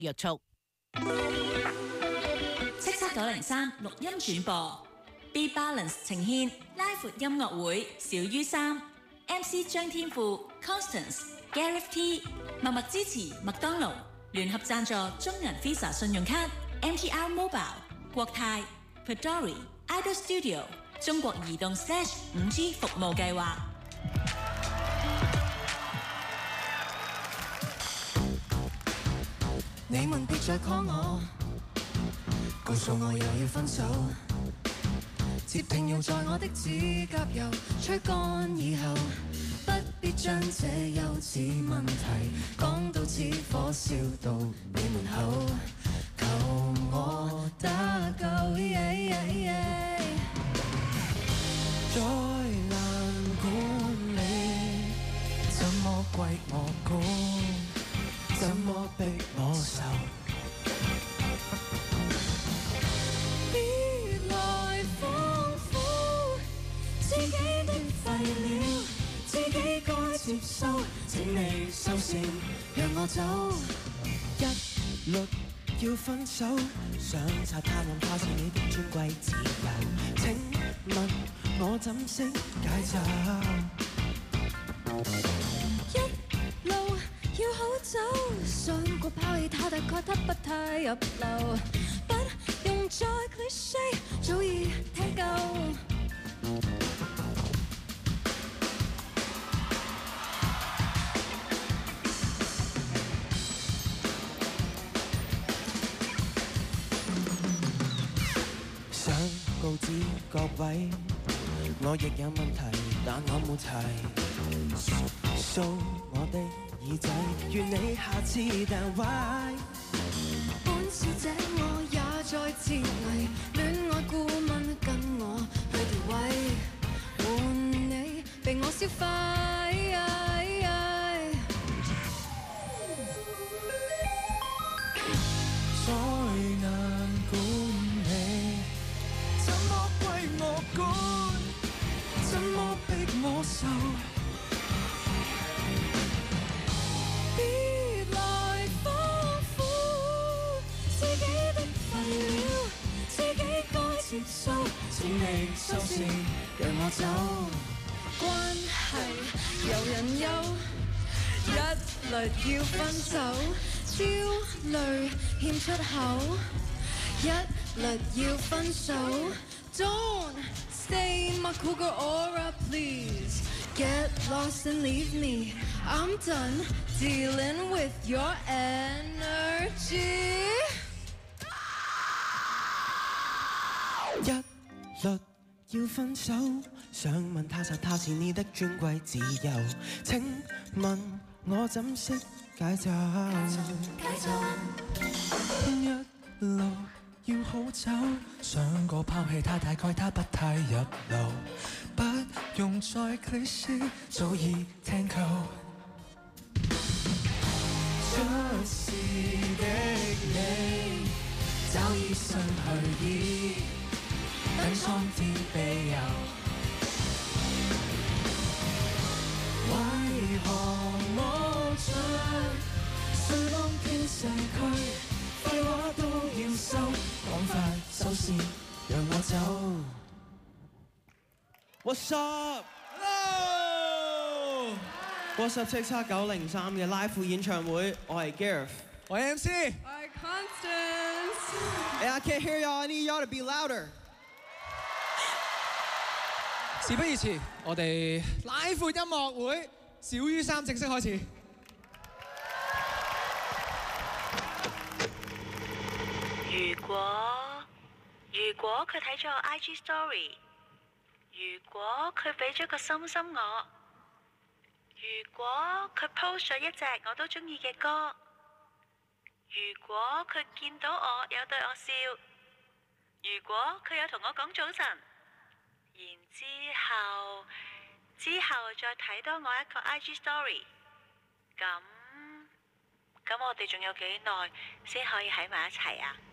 約束。 叱咤903錄音轉播 ，Be Balance 呈獻拉闊音樂會小於3 ，MC 張天賦、Constance、Gareth T， 默默支持麥當勞，聯合贊助中銀 Visa 信用卡、MTR Mobile、國泰、Pedori、Idol Studio、中國移動 /5G 服務計劃。 你們別再 call 我，告訴我又要分手，接聽要在我的指甲油吹乾以後，不必將這幼稚問題講到似火燒到你門口，求我得救。再難管理，怎麼歸我管，怎麼逼我受？別來豐富自己的廢料，自己該接受，請你收線，讓我走。一律要分手，想擦他岸，他是你的尊貴自由，請問我怎識解咒？要好走，想過拋棄他，大概他不太入流，不用再 cliché， 早已聽夠。想告知各位，我亦有問題，但我冇提，掃我的耳仔，願你下次但壞。本小姐我也在自危，戀愛顧問跟我去調位，換你被我消費。再難管理，怎麼歸我管，怎麼逼我受？別來豐富自己的廢料，自己該接受，請你收線，讓我走。關係有人憂，一律要分手，焦慮欠出口，一律要分手。Don't stain my cool girl aura, please. Get lost and leave me. I'm done dealing with your energy. 一律要分手，想問他實他是你的尊貴自由，請問我怎識解咒？一路要好走，想過拋棄他，大概他不太入流，不用再 cliché， 早已聽夠。出事的你早已失去意，等蒼天庇佑。為何我像睡浪飄逝區？廢話都要收，趕快收線，讓我走。What's up? Hello! What's up? 叱咤903嘅 live 演唱會，我係 Gareth， 我係 MC， 我係 Constance。 I can't hear y'all. I need y'all to be louder. 事不宜遲，我哋拉闊音樂會小於3正式開始。 如果佢睇咗我 IG story， 如果佢俾咗個心心我，如果佢 post 咗一隻我都中意嘅歌，如果佢見到我有對我笑，如果佢有同我講早晨，然之後再睇多我一個 IG story， 咁我哋仲有幾耐先可以喺埋一齊啊？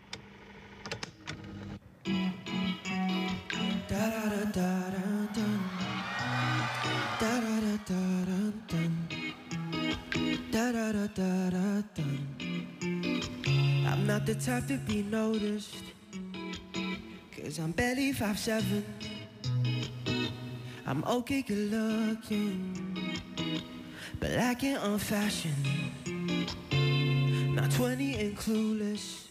not the type to be noticed, 'cause I'm barely 5'7". I'm okay good looking, but lacking on fashion. Not 20 and clueless,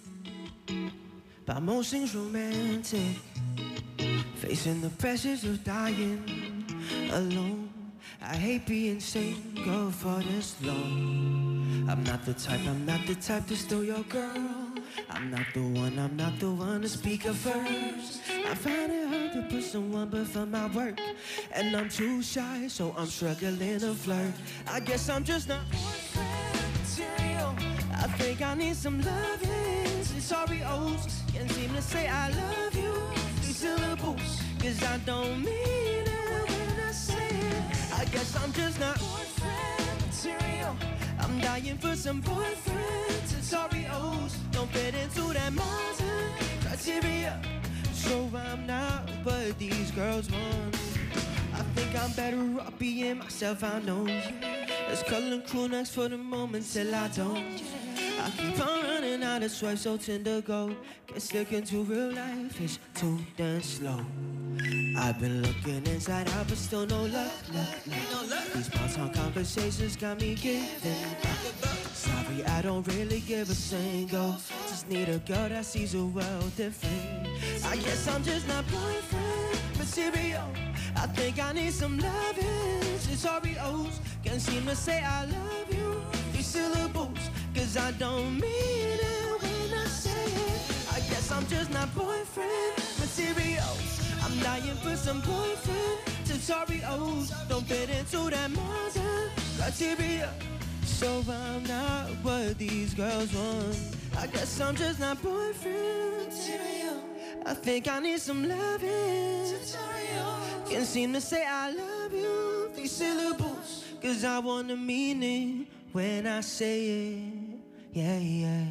but most things romantic. Facing the pressures of dying alone. I hate being single for this long. I'm not the type to steal your girl. I'm not the one to speak up first. I find it hard to put someone before my work, and I'm too shy, so I'm struggling to flirt. I guess I'm just not boyfriend material. I think I need some loving. Sorry, O's can't seem to say I love you. These syllables, 'cause I don't mean it when I say it. I guess I'm just not boyfriend material. I'm dying for some boyfriends, and sorry, O's don't fit into that modern criteria. So I'm not what these girls want. I think I'm better off being myself, I know. Let's color crew next for the moment till I don't. I keep on running out of swipes, so tend to go. Get stuck into real life, it's too damn slow. I've been looking inside out, but still no luck. These small-talk conversations got me giving up. Sorry, I don't really give a single. Just need a girl that sees the world different. I guess I'm just not boyfriend material. I think I need some loving. Sorry, O's can't seem to say I love you. These syllables, 'cause I don't mean it when I say it. I guess I'm just not boyfriend material. I'm dying for some boyfriend. Sorry, O's don't fit into that modern criteria. So I'm not what these girls want. I guess I'm just not boyfriend material. I think I need some loving. Can't seem to say I love you. These syllables, 'cause I wanna mean it when I say it. Yeah, yeah.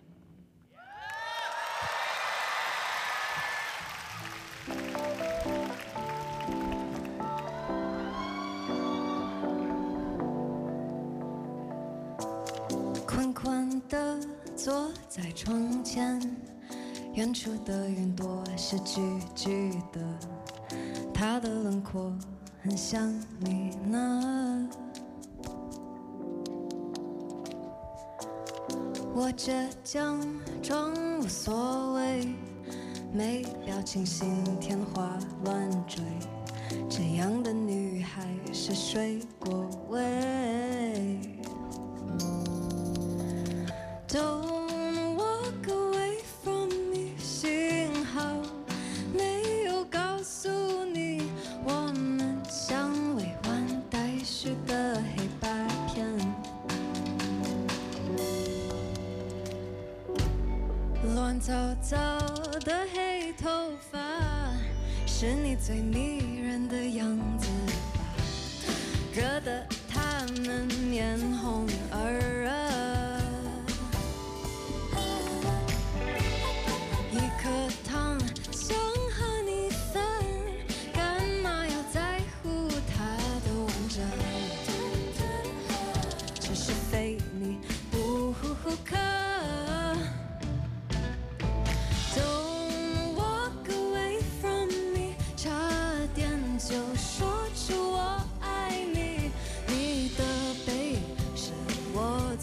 困困地坐在窗前，远处的云朵是聚聚的，它的轮廓很像你呢。我倔强装无所谓，没表情心天花乱坠，这样的女孩是水果味。Don't walk away from me， 幸好没有告诉你，我们像未完待续的黑白片。乱糟糟的黑头发，是你最迷人的样子吧？惹得他们面红耳热。一颗糖想和你分，干嘛要在乎它的完整？只是非你不可。Don't walk away from me， 差点就说出我爱你。你的背是我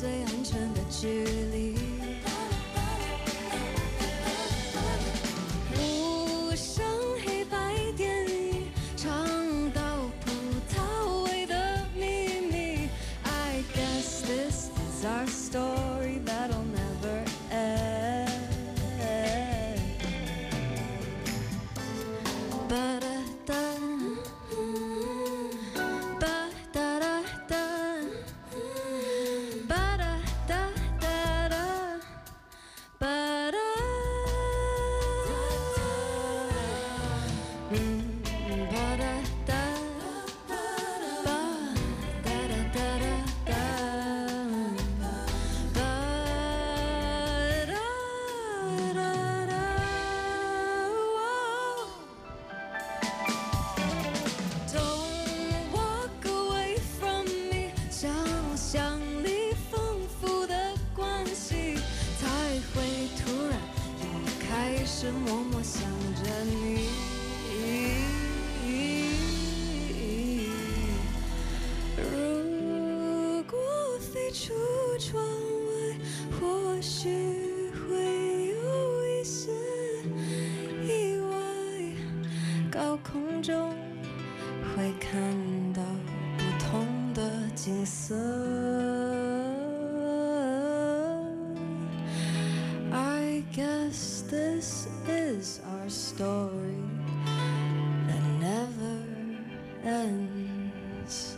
直默默想着你。如果飞出窗外，或许会有一丝意外，高空中会看到不同的景色。I guess this is our story that never ends.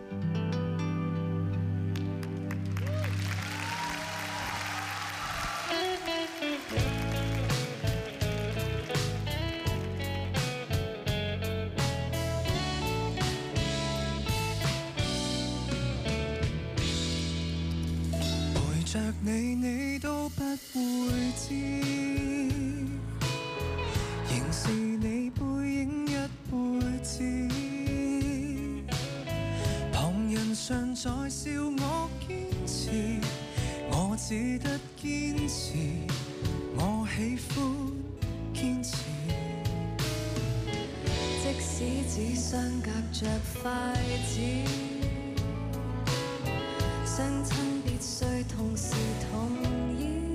陪着你，你都不會知，仍是你背影一輩子。旁人常在笑我堅持，我只得堅持，我喜歡堅持。 即使只相隔着筷子，相親必須同時同意。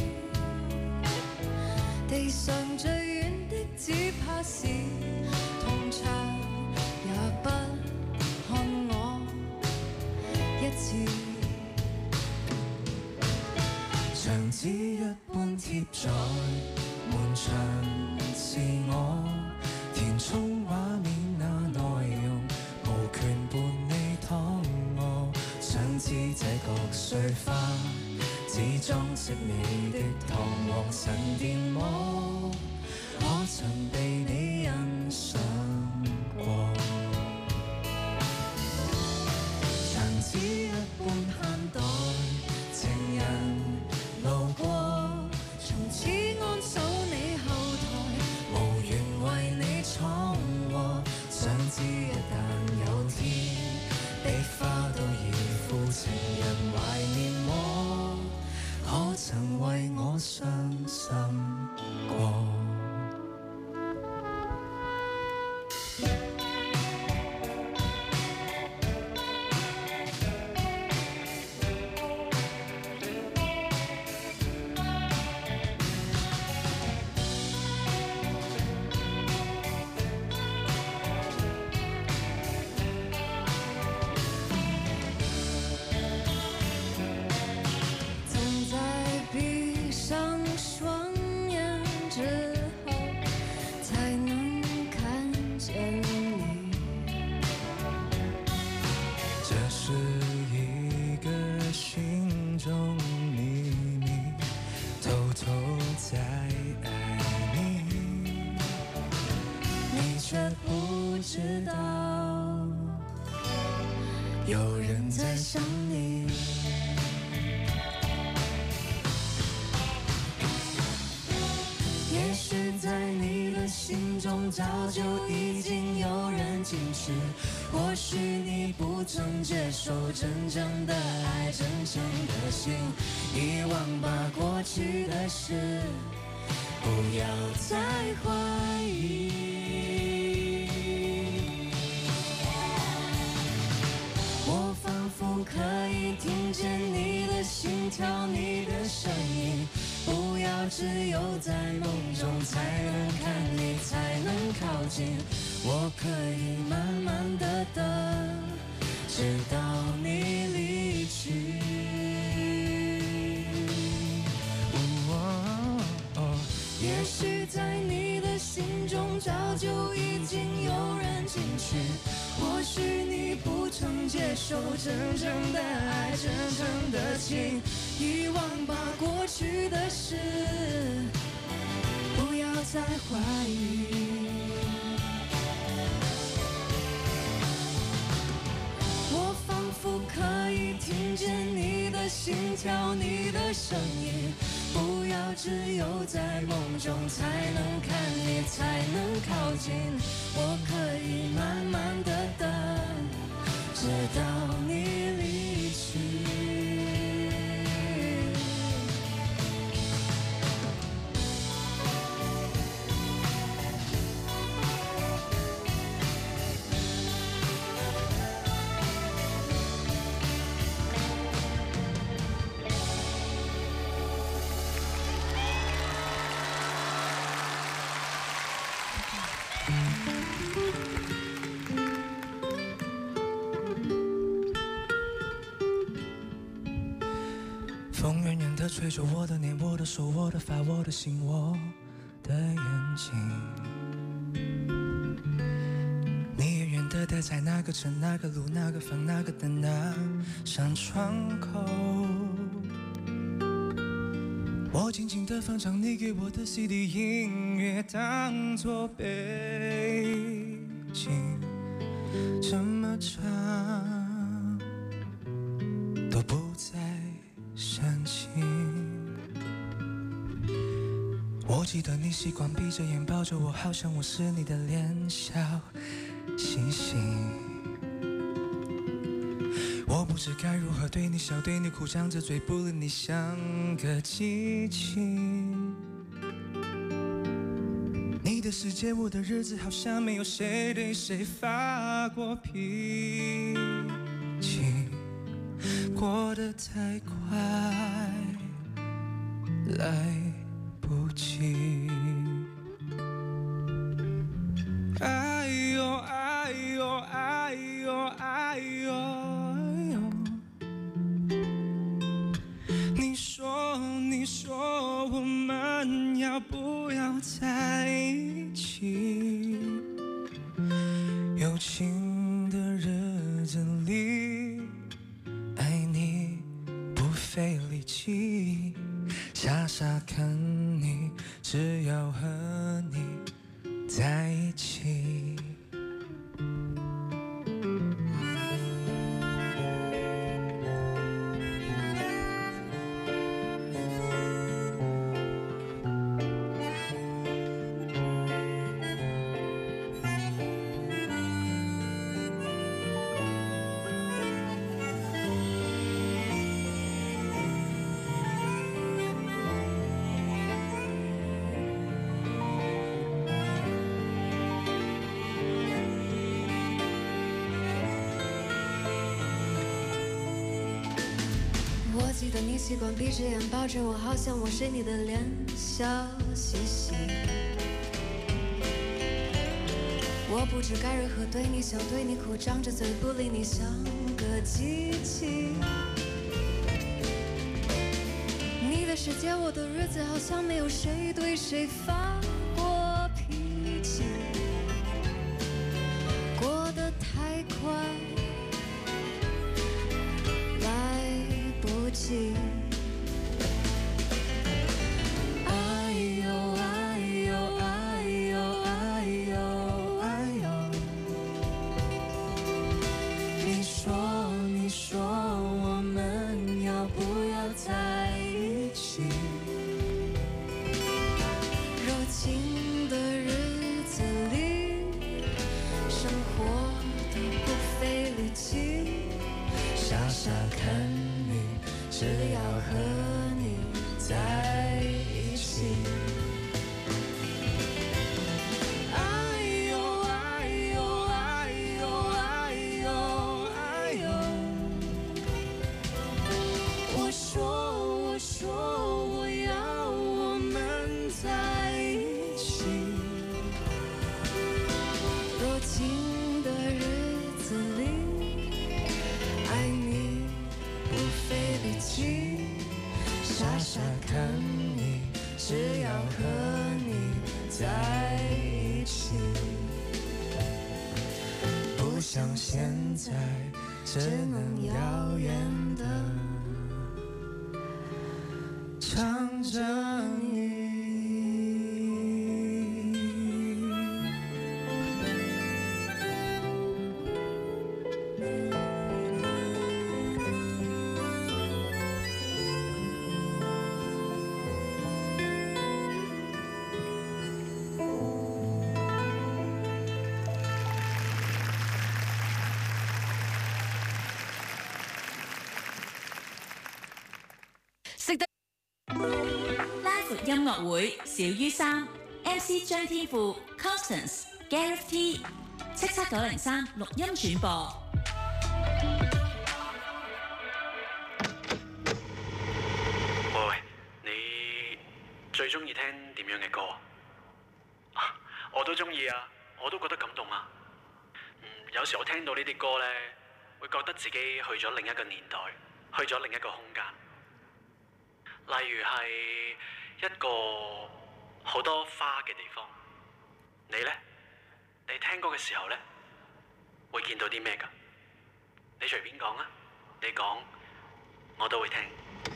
地上最遠的只怕是銅牆，也不看我一次。 牆紙一般貼在門牆，是我填充畫面那內容，無權伴你躺卧。想知這個碎花只裝飾你的堂皇神殿麼？可曾被你欣賞過？牆紙一般慳待情人路過， 從此安守你後台， 無緣為你闖禍。想知一旦有天，比花都已負情人懷念麼？可曾為我傷心過？有人在想你，也许在你的心中早就已经有人矜持，或许你不曾接受真正的爱，真正的心，遗忘吧过去的事，不要再怀疑。可以听见你的心跳，你的声音，不要只有在梦中才能看你，才能靠近。我可以慢慢的等，直到你离去。也许在你的心中早就已经有人进去，或许你不曾接受真正的爱，真正的情，遗忘吧过去的事，不要再怀疑。我仿佛可以听见你的心跳，你的声音，不要只有在梦中才能看你，才能靠近。我可以慢慢的等，直到你离去。 吹着我的脸，我的手，我的发，我的心，我的眼睛。你远远地待在那个城、那个路、那个房、那个灯、那扇窗口。我静静地放唱你给我的 CD， 音乐当作背景，怎么唱都不再煽情。我记得你习惯闭着眼抱着我，好像我是你的脸，笑嘻嘻。我不知该如何对你笑，对你哭，张着嘴不理你，像个机器。你的世界，我的日子，好像没有谁对谁发过脾气，过得太快，来不及。哎呦哎呦哎呦哎呦。你说我们要不要在一起？有情的日子里，爱你不费力气，傻傻看你，只要和你在一起。 记得你习惯闭着眼抱着我，好像我是你的脸，笑嘻嘻。我不知该如何对你笑，对你哭，张着嘴不理你，像个机器。你的世界，我的日子，好像没有谁对谁发过脾气，过得太快。哎呦哎呦哎呦哎呦哎呦，你说我们要不要在一起？热情的日子里，生活的不费力气，傻傻看你，只要和你在一起。哎呦哎呦哎呦哎呦哎呦，我说我要我们在一起。若情的日子里，爱你不费力气，傻傻看你，只要和你在一起。不像现在，只能遥远的唱着你。 拉闊音樂會小於3 MC 張天賦 Constance Gareth T 77903錄音轉播。 喂，你最中意聽點樣嘅歌啊？我都中意啊，我都覺得感動啊。有時我聽到呢啲歌呢，會覺得自己去咗另一個年代，去咗另一個空間。 例如係一個好多花嘅地方。你呢？你聽歌嘅時候呢，會見到啲咩㗎？你隨便講啊，你講我都會聽。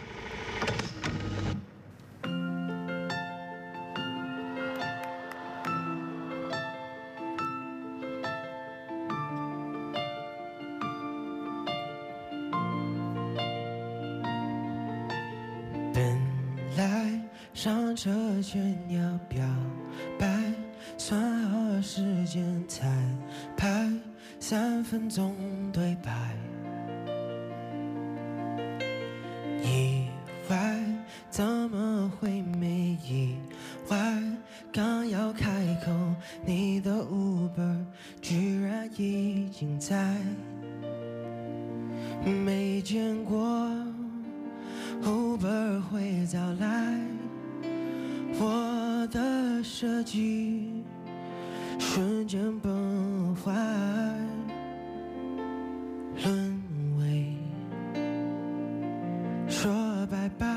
上车前要表白，算好时间彩排，3分钟对白。意外怎么会没意外？刚要开口，你的 Uber 居然已经在。没见过 Uber 会早来。我的设计瞬间崩坏，沦为说拜拜。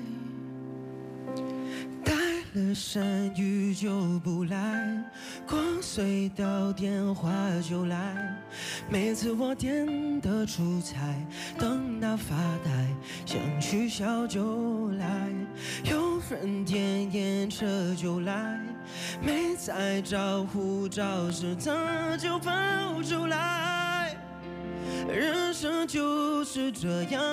带了伞雨就不来，光隧道电话就来。每次我点的出彩，等到发呆，想取消就来。有人点烟车就来，没再找护照时他就跑出来。人生就是这样，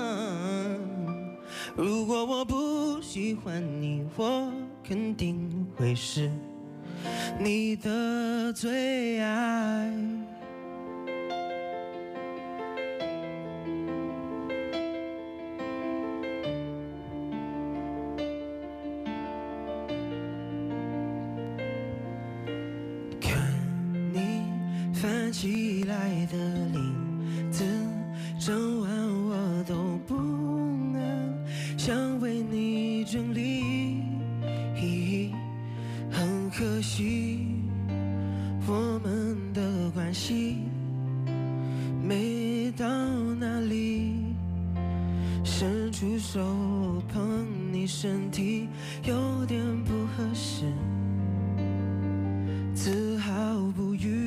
如果我不喜欢你，我肯定会是你的最爱。翻起来的领子，整晚我都不能想为你整理。很可惜，我们的关系没到哪里。伸出手碰你身体，有点不合适，只好不语。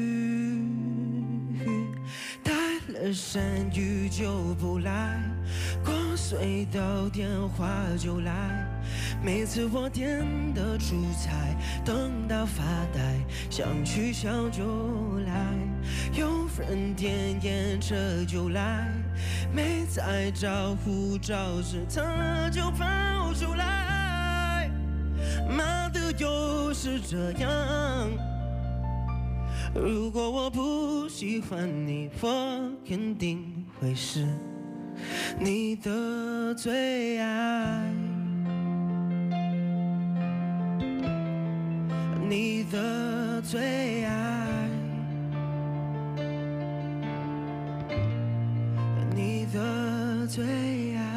伞雨就不来，光隧道电话就来。每次我点的出彩，等到发呆，想取消就来。有人点烟车就来，没再找护照时他就跑出来。妈的，又是这样。如果我不喜欢你，我肯定会是你的最爱，你的最爱，你的最爱。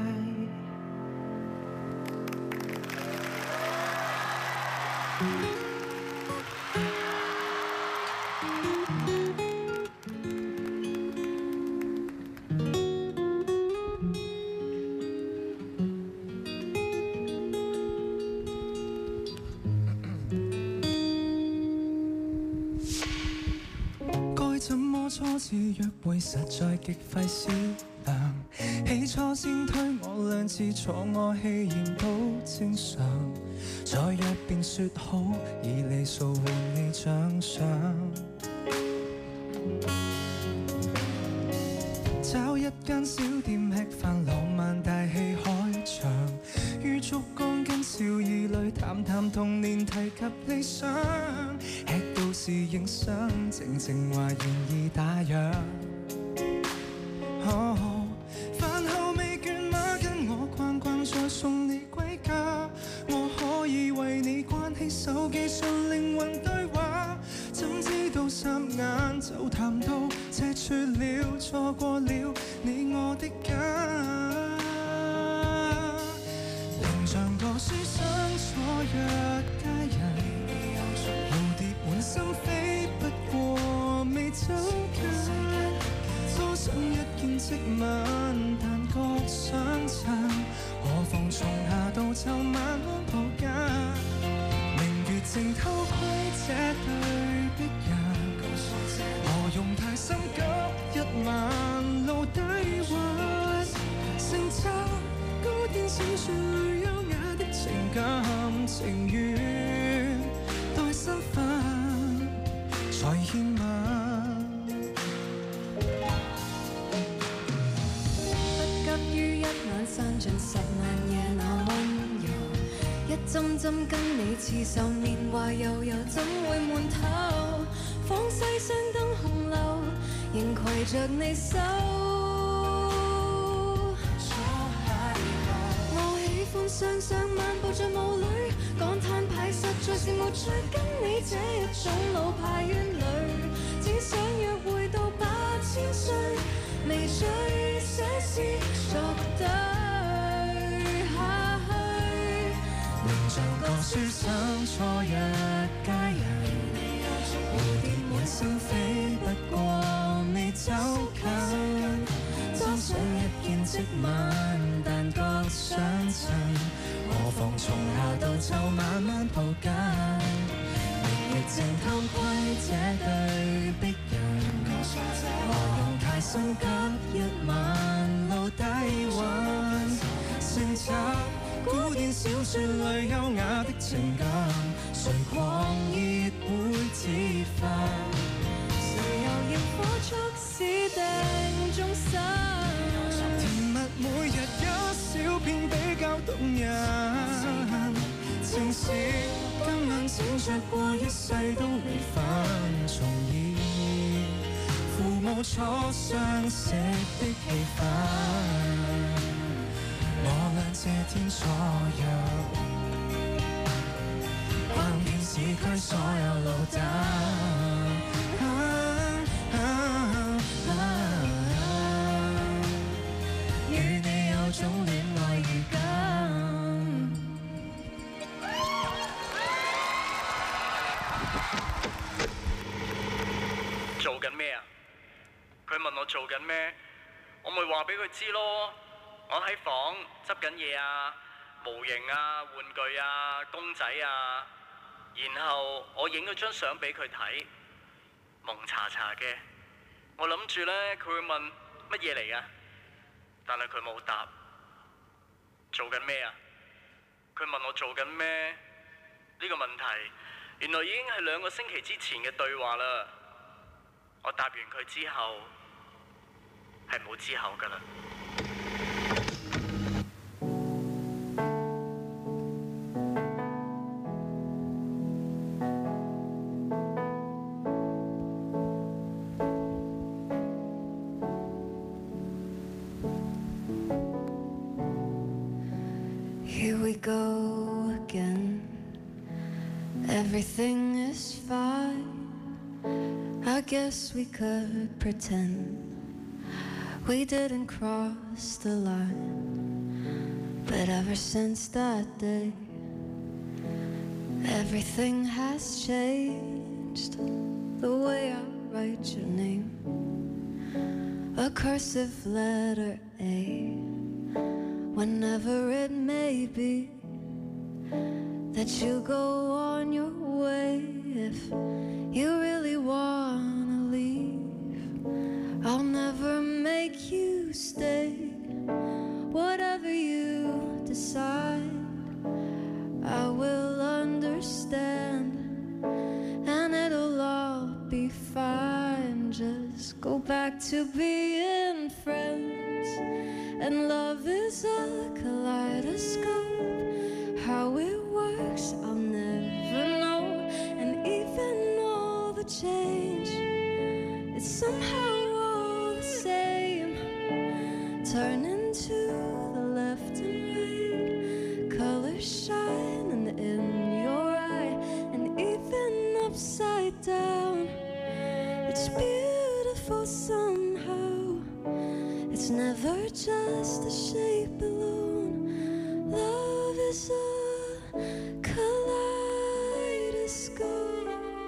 初次約會實在極費思量，起初先推我2次，坐我氣焰都正常，在約便說好，以里數換你獎賞。找一間小店吃飯，浪漫大戲開場，於燭光跟笑意裏談談童年，提及理想。吃到時影相，靜靜話願意打烊。飯後未倦嗎？跟我逛逛再送你歸家。我可以為你關起手機上靈魂對話，怎知道霎眼就談到這處了，錯過了你我的家。仍像個書生錯約佳人，心飛不過未走近，多想一見即吻，但覺相襯，何妨從正偷窥這對璧人，何用太心急一晚路低溫，成就古典小說優雅的情感情願待身份才獻吻。散盡10萬夜那溫柔，一針針跟你刺繡，年華悠悠怎會悶透？仿西廂燈紅樓，仍攜着你手。我喜歡雙雙漫步在霧裏，感嘆牌實在是無趣，跟你這一種老派怨侶，只想約會到8000歲，微醉寫詩作對。像個書生初一佳人，蝴蝶滿心飛，不過未走近。多想一見即吻，但覺相襯，何妨從夏到秋慢慢抱緊。明月正偷窺這對璧人，何用太心急一晚路低溫，成就古典小說裏優雅的情感，誰狂熱會自焚？誰又要火速使定終身？甜蜜每日一小片比較動人，情是今晚醒着過一世都離分，重現父母初相識的氣氛。我倆這天所約，逛遍市區所有路燈，與你有種戀愛預感。 做緊咩啊？佢問我做緊咩，我咪話俾佢知咯。我喺房執緊嘢啊，模型啊、玩具啊、公仔啊，然後我影咗張相俾佢睇，蒙查查嘅。我諗住呢，佢會問乜嘢嚟㗎，但係佢冇答。做緊咩啊？佢問我做緊咩？呢個問題原來已經係2個星期之前嘅對話啦。我答完佢之後係冇之後㗎啦。 Here we go again. Everything is fine. I guess we could pretend we didn't cross the line. But ever since that day, everything has changed. The way I write your name, a cursive letter A. Whenever it may be that you go on your way, if you really wanna leave, I'll never make you stay. Whatever you decide, I will understand, and it'll all be fine. Just go back to being friends. And love is a kaleidoscope. How it works, I'll never know. And even all the change, it's somehow all the same. Turn into the left and right, colors shining in your eye. And even upside down, it's beautiful somehow. It's never just a shape alone. Love is a kaleidoscope.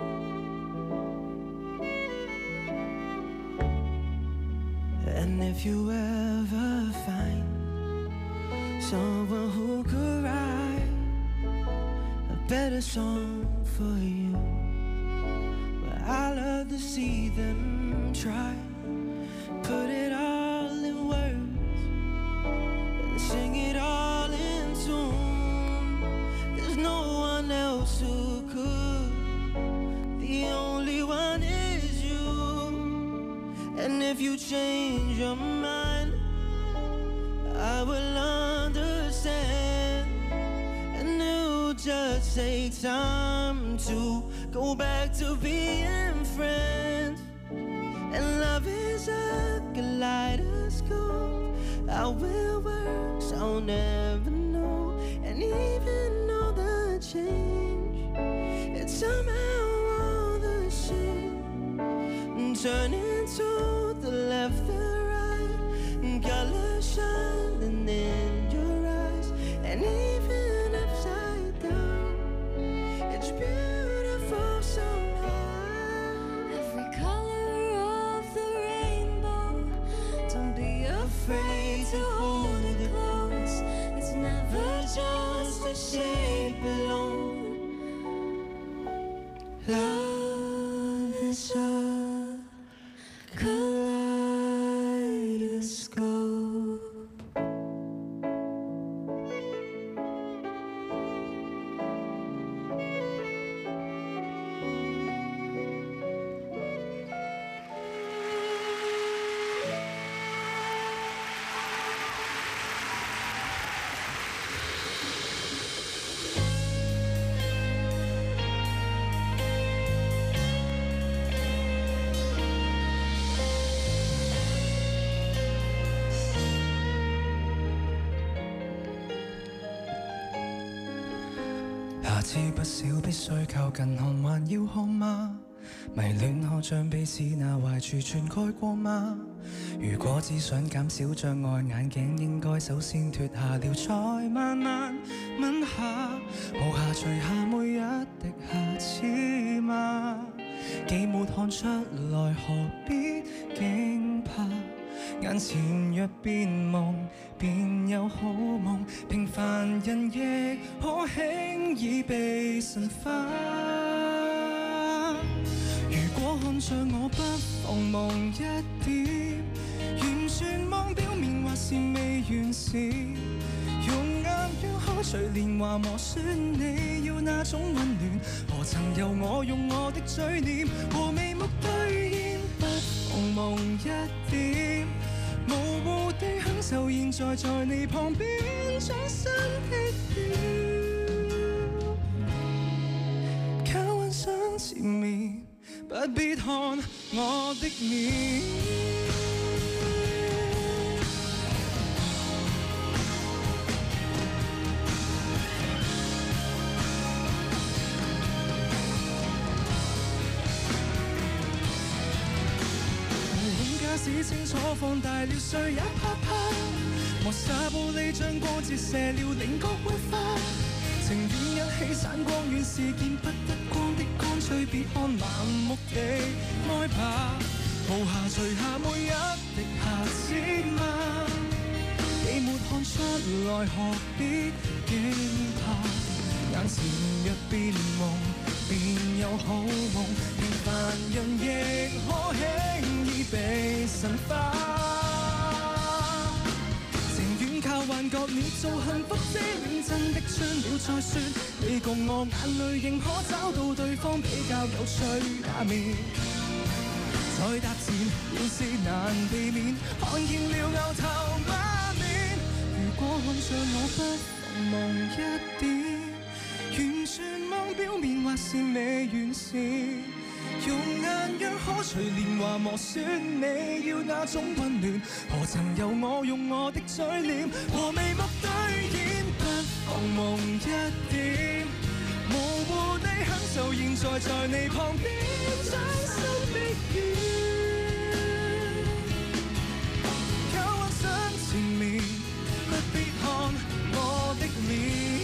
And if you ever find someone who could write a better song for you. But I love to see them try, put it all in words and sing it all in tune. There's no one else who could, the only one is you. And if you change your mind, I will understand, and it'll just take time to go back to being friends. And love is a kaleidoscope, how it works I'll never know. And even though the change, it's somehow all the same. Turn into the left, the right, color shining in your eyes. And even upside down, it's beautiful somehow. Every color of the rainbow, don't be afraid to hold it close. It's never just a shape alone. Love is a kaleidoscope. 下次不少必須靠近看，還要看嗎？迷戀可將彼此那壞處全蓋過嗎？如果只想減少障礙，眼鏡應該首先脫下了，再慢慢吻下，無暇除下每一滴瑕疵嗎？既沒看出來，何必驚怕？眼前若變夢，便有好夢。平凡人亦可輕易被神化。如果看着我不妨夢一點，完全忘表面或是未完事，用眼讓海隨年華磨損你要那種溫暖，何曾由我用我的嘴臉和眉目兌現？不妨夢一點，模糊地享受現在在你旁邊掌心的跳，靠幻想纏綿，不必看我的面。只清楚放大了，誰也怕怕。磨砂玻璃將光折射了，稜角會花。情願一起散光，遠視見不得光的，乾脆別看，盲目地愛吧。無暇除下每一滴瑕疵嗎？既沒看出來，何必驚怕？眼前若變夢，便有好夢。平凡人亦可輕易被神化，情願靠幻覺捏造幸福遮掩，真的穿了再說。你共我眼淚仍可找到對方比較有趣那面，再踏前要是難避免，看見了牛頭馬面。如果看着我不妨夢一點，完全忘表面或是未完事，用眼讓可隨年華磨損你要那種溫暖，何曾由我用我的嘴臉和眉目兌現？不妨夢一點，模糊地享受現在在你旁邊掌心的遠，靠幻想纏綿，不必看我的臉。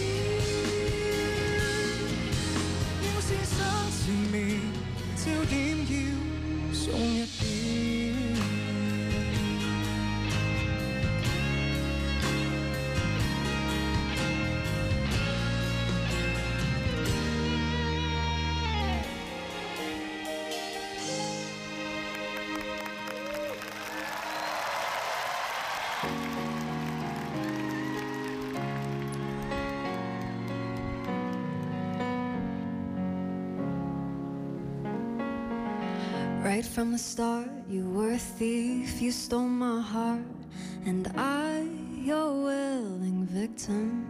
想前面焦點要鬆一點， Right from the start, you were a thief, you stole my heart, and I, your willing victim.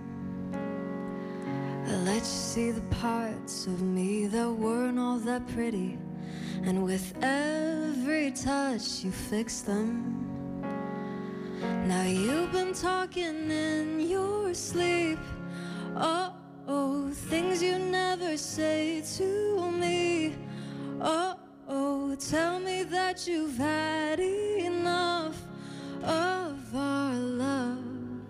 I let you see the parts of me that weren't all that pretty, and with every touch you fixed them. Now you've been talking in your sleep, oh, things you never say to me. Oh, tell me that you've had enough of our love,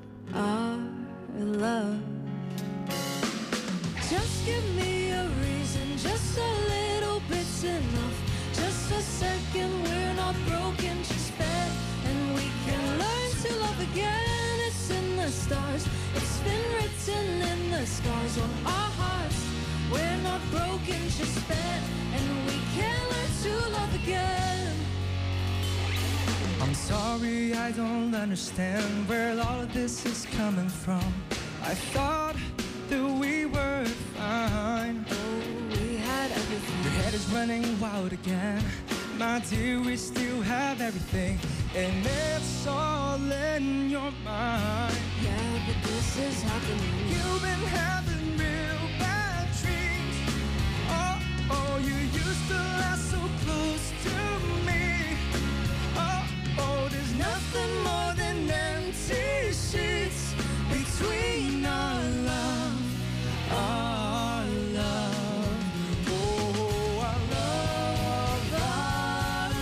Just give me a reason, just a little bit's enough. Just a second, we're not broken, just bet, and we can learn to love again. It's in the stars, it's been written in the scars on our hearts. We're not broken, just bet, and we can learn to love again. I'm sorry, I don't understand where all of this is coming from. I thought that we were fine. Oh, we had everything. Your head is running wild again. My dear, we still have everything, and it's all in your mind. Yeah, but this is happening. You've been having real bad dreams. Oh, you used to last so close to me. Oh, there's nothing more than empty sheets between our love. Our love, oh, our love, our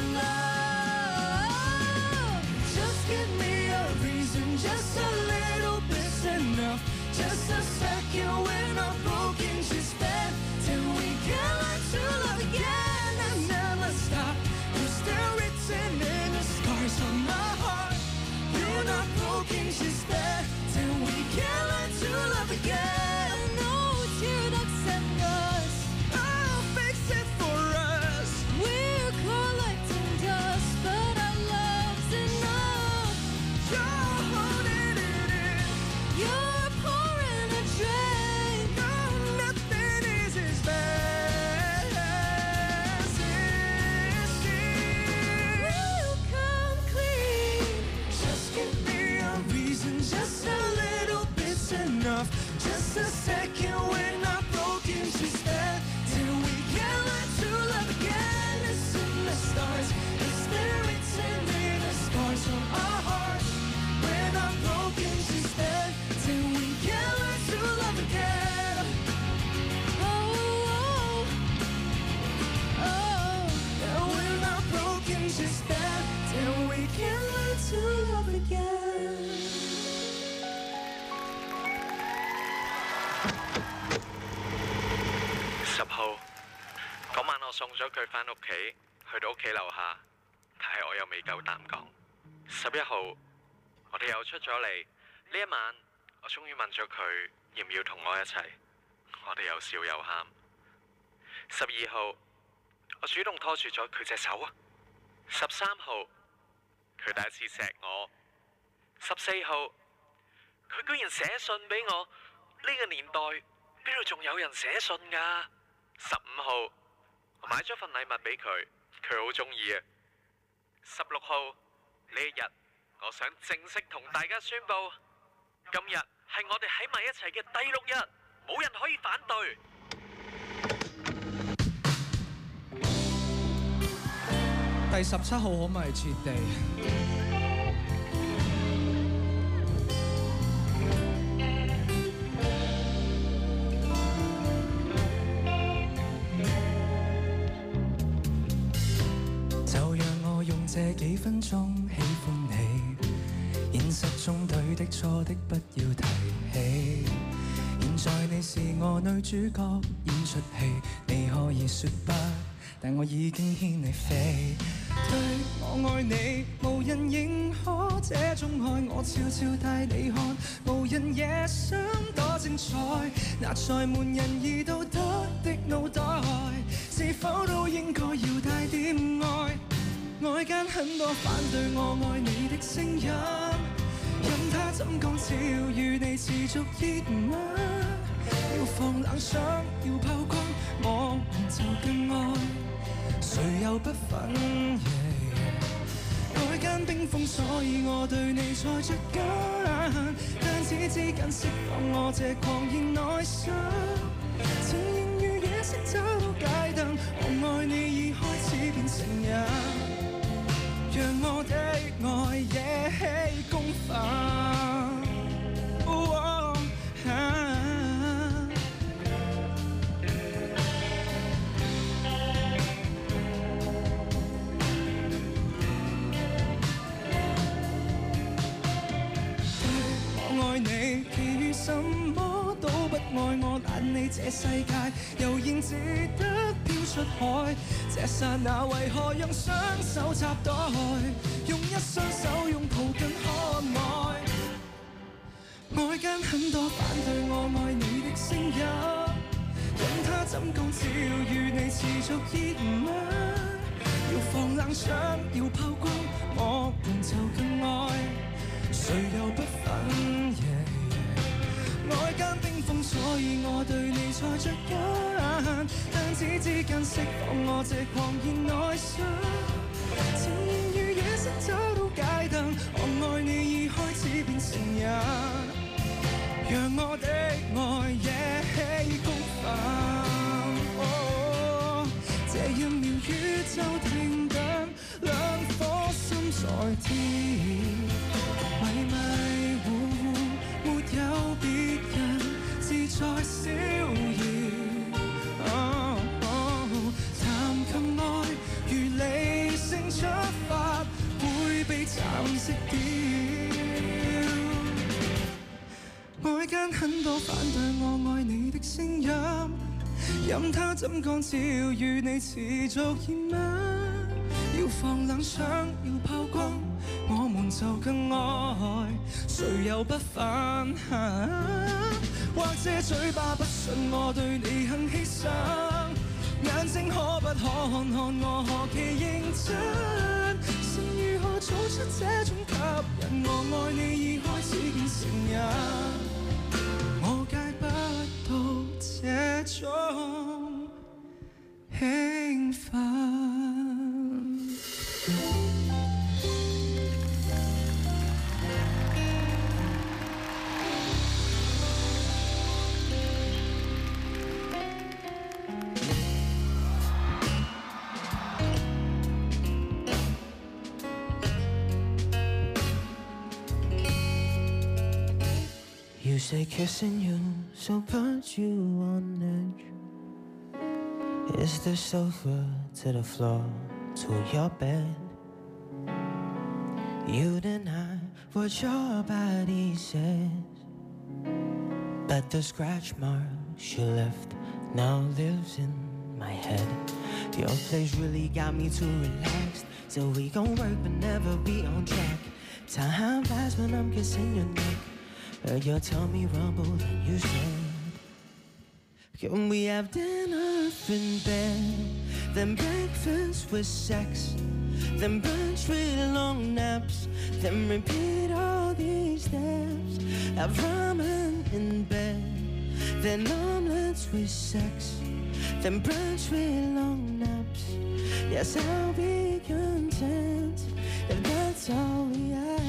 love. Just give me a reason, just a little bit's enough. Just a second, we're not broken, just bet, till we can learn to love again and never stop. You're still written in the scars on my heart. You're not broken, just bet, till we can learn to love again. Tear ducts and us, I'll fix it for us. we're collecting dust, but our love's enough. You're holding it in. You're pouring a drink. No, nothing is as bad as this is. We'll come clean. Just give me a reason, just a little bit's enough. Just a second, we're not broken, just that till we can learn to love again. It's in the stars, it's there written in the scars on our heart. We're not broken, just that till we can learn to love again. Oh, Yeah, we're not broken, just that till we can learn to love again. 10號嗰晚我送咗佢返屋企，去到屋企樓下，但係我又未夠膽講。11號我哋又出咗嚟，呢一晚我終於問咗佢要唔要同我一齊，我哋又笑又喊。12號我主動拖住咗佢隻手啊。13號佢第一次錫我。14號佢居然寫信俾我，呢個年代邊度仲有人寫信㗎？15號我買咗份禮物俾佢，佢好中意啊。16號呢一日，我想正式同大家宣布，今日係我哋喺埋一齊嘅第6日，冇人可以反對。 第17號可唔可以切地？ 就讓我用這幾分鐘喜歡你，現實中對的錯的不要提起。現在你是我女主角演出戲，你可以說不，但我已經牽你飛。對我愛你，無人認可這種愛，我悄悄帶你看，無人也想多精彩。拿在滿人而道德的腦袋，是否都應該要帶點愛？外間很多反對我愛你的聲音，任他怎講，只要與你持續熱吻，要放冷槍，要炮轟，我們就更愛。 誰又不忿？愛間冰封，所以我對你才着緊。但此之間釋放我這狂熱內心，情形如夜色找到街燈。我愛你已開始變成癮，讓我的愛惹起公憤。你其餘什麼都不愛我，但你這世界悠然自得飄出海。這剎那為何讓雙手插袋，用一雙手擁抱更可愛？外間很多反對我愛你的聲音，任它怎講，只要與你持續熱吻，要放冷槍，要拋光，我們就更愛。誰又不忿？外間冰封，所以我對你才着緊。但此之間釋放我這狂熱內心，情形如夜色找到街燈。我愛你已開始變成癮，讓我的愛惹起公憤。這一秒宇宙停頓，兩顆心在天。迷迷糊糊，沒有別人，自在逍遙。談及愛，如理性出發，會被蠶食掉。外間很多反對我愛你的聲音，任它怎講，只要與你持續熱吻，要放冷槍，要拋光，我們就更愛。誰又不忿？或者嘴巴不信我對你很犧牲，眼睛可不可看看我何其認真？心如何做出這種吸引？我愛你已開始變成癮，我戒不到這種興奮。 You say kissing you, so put you on edge. It's the sofa to the floor to your bed. You deny what your body says, but the scratch marks you left now lives in my head. Your place really got me too relaxed, so we gon' work but never be on track. Time flies when I'm kissing your neck. Heard your tummy rumble and you said, can we have dinner in bed, then breakfast with sex, then brunch with long naps, then repeat all these steps. Have ramen in bed, then omelets with sex, then brunch with long naps. Yes, I'll be content if that's all we have.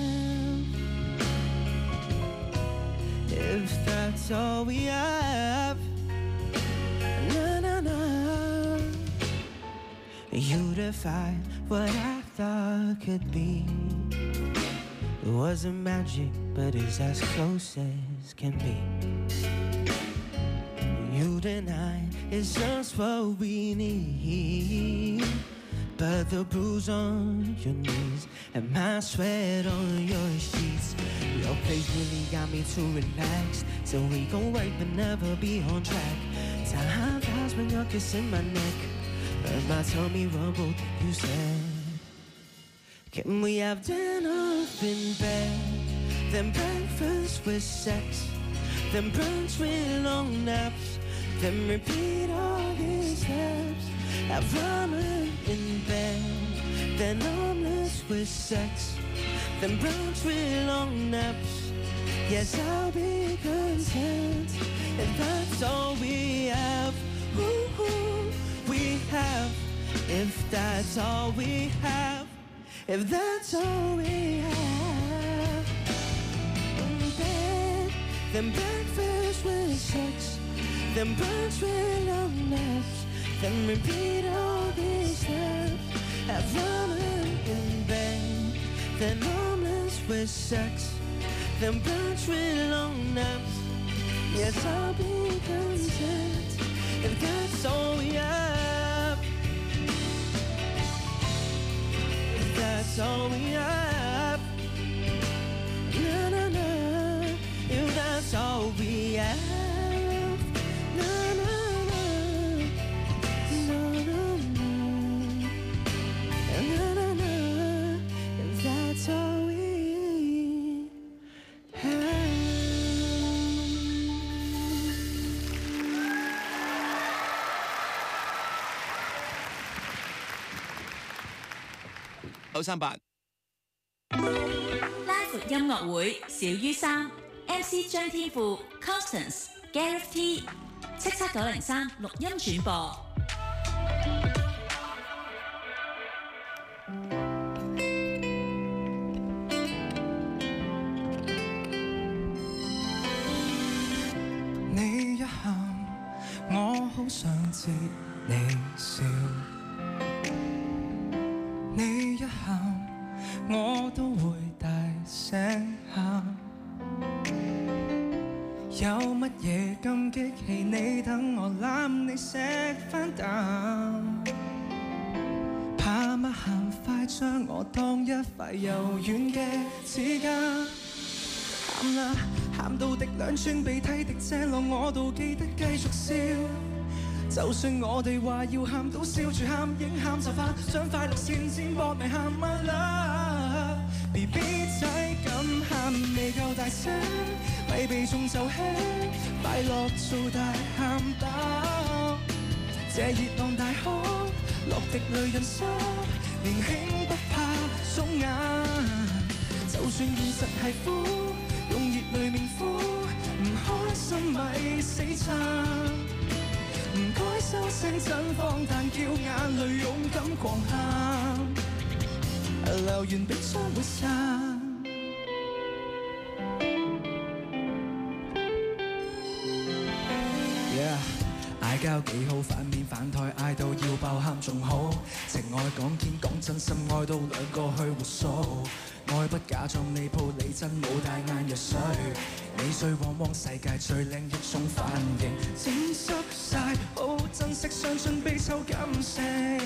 If that's all we have, na na na. You defied what I thought could be. It wasn't magic, but it's as close as can be. You deny it's just what we need, but the bruise on your knees and my sweat on your sheets. Your place really got me too relaxed, so we gon' work but never be on track. Time flies when you're kissing my neck. Heard my tummy rumbled, you said, can we have dinner in bed, then breakfast with sex, then brunch with long naps, then repeat all these steps. Have ramen in bed, then omelets with sex, then brunch with long naps. Yes, I'll be content if that's all we have. Ooh, we have. If that's all we have, if that's all we have, then breakfast with sex, then brunch with long naps, then repeat all these steps. Have ramen in bed, then omelets with sex, then brunch with long naps. Yes, I'll be content if that's all we have, if that's all we have. Na na na, if that's all we have. Na na na, na na na, na na na, if that's all we have. 938 拉闊音樂會小於3 MC 張天賦 Constance Gareth T 77903錄音轉播。 你一喊，我好想接你笑。你一喊，我都會大聲喊。有乜嘢咁激氣？你等我攬你錫返啖。怕乜喊快將我當一塊柔軟嘅指甲。喊啦，喊到滴兩串鼻涕滴瀉落我度，記得繼續笑。就算我哋話要喊都笑住喊，影喊就發，想快樂先搏命喊 My love。BB 仔咁喊未夠大聲，咪避重就輕，快樂做大喊包。這熱浪大哭，落滴淚潤濕，年輕不怕腫眼。就算現實係苦，用熱淚面敷，唔開心咪死撐。唔該收聲真荒誕，叫眼淚勇敢狂喊，流完冰霜會散。嗌交幾好，反面反台嗌到要爆喊仲好，情愛講堅講真心愛到兩個去活數，愛不假裝你鋪你真冇大眼藥水，你最往往世界最靚一種反應，整濕晒好珍惜相信悲秋感性。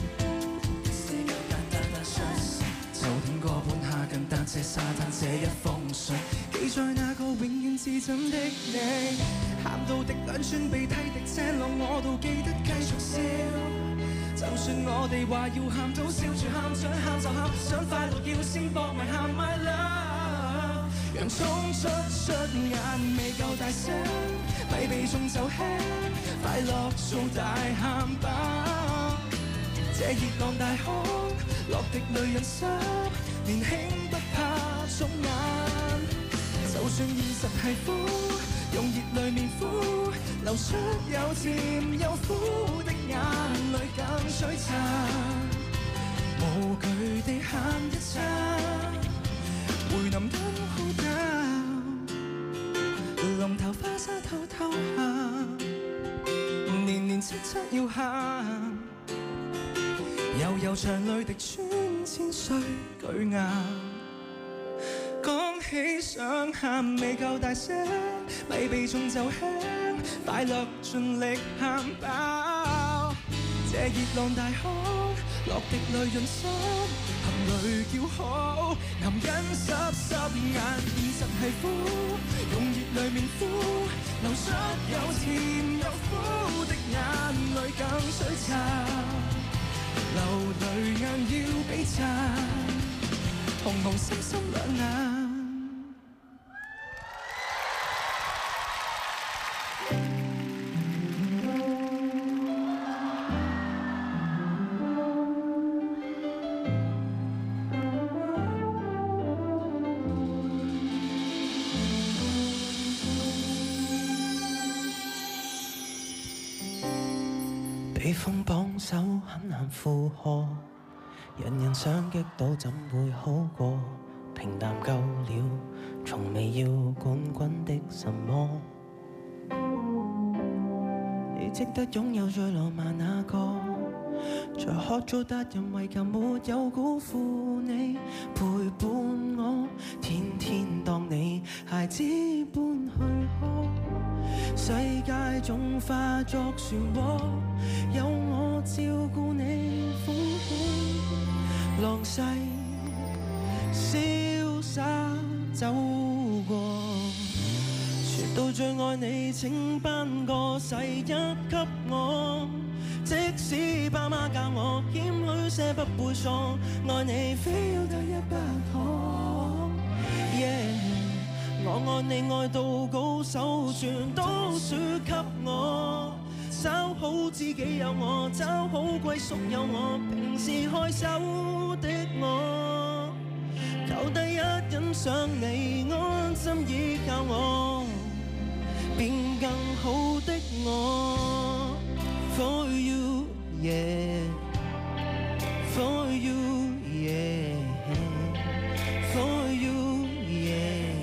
就點個半夏更搭這沙灘這一封信，記在那個永遠至真的你，喊到滴兩串鼻涕滴瀉落我度，記得繼續笑。就算我哋話要喊都笑住喊，想喊就喊，想快樂要先搏命喊 My love。洋葱出眼未夠大聲，咪避重就輕，快樂做大喊包。這熱浪大哭，落滴淚潤濕，年輕不怕腫眼。就算現實係苦，用熱淚面敷，流出有甜有苦的眼淚更璀璨。無懼地喊一餐，回淋燈好淡，淋頭花沙偷偷喊，年年叱咤要喊。悠長淚滴穿千歲巨岩，講起想喊未夠大聲，咪避重就輕，快樂盡力喊爆。這熱浪大哭，落滴淚潤濕，含淚叫好，男人濕眼，現實係苦，用熱淚面敷，流出有甜有苦的眼淚更璀璨。流淚硬要比讚，紅紅心心兩眼。 被風綁手很難負荷，人人想擊倒怎會好過？平淡夠了，從未要滾滾的什麼。你值得擁有最浪漫那個，在學做達人為求沒有辜負你，陪伴我，天天當你孩子般去呵。世界總化作漩渦，有我照顧你風起，浪逝瀟灑走過。說到最愛你，請頒個世一給我。即使爸媽教我謙虛些不會錯，愛你非要得一不可。我愛你愛到高手，全都輸給我。找好知己有我，找好歸宿有我，平時害羞的我，求第一欣賞你，安心依靠我，變更好的我。For you, yeah. For you, yeah. For you, yeah.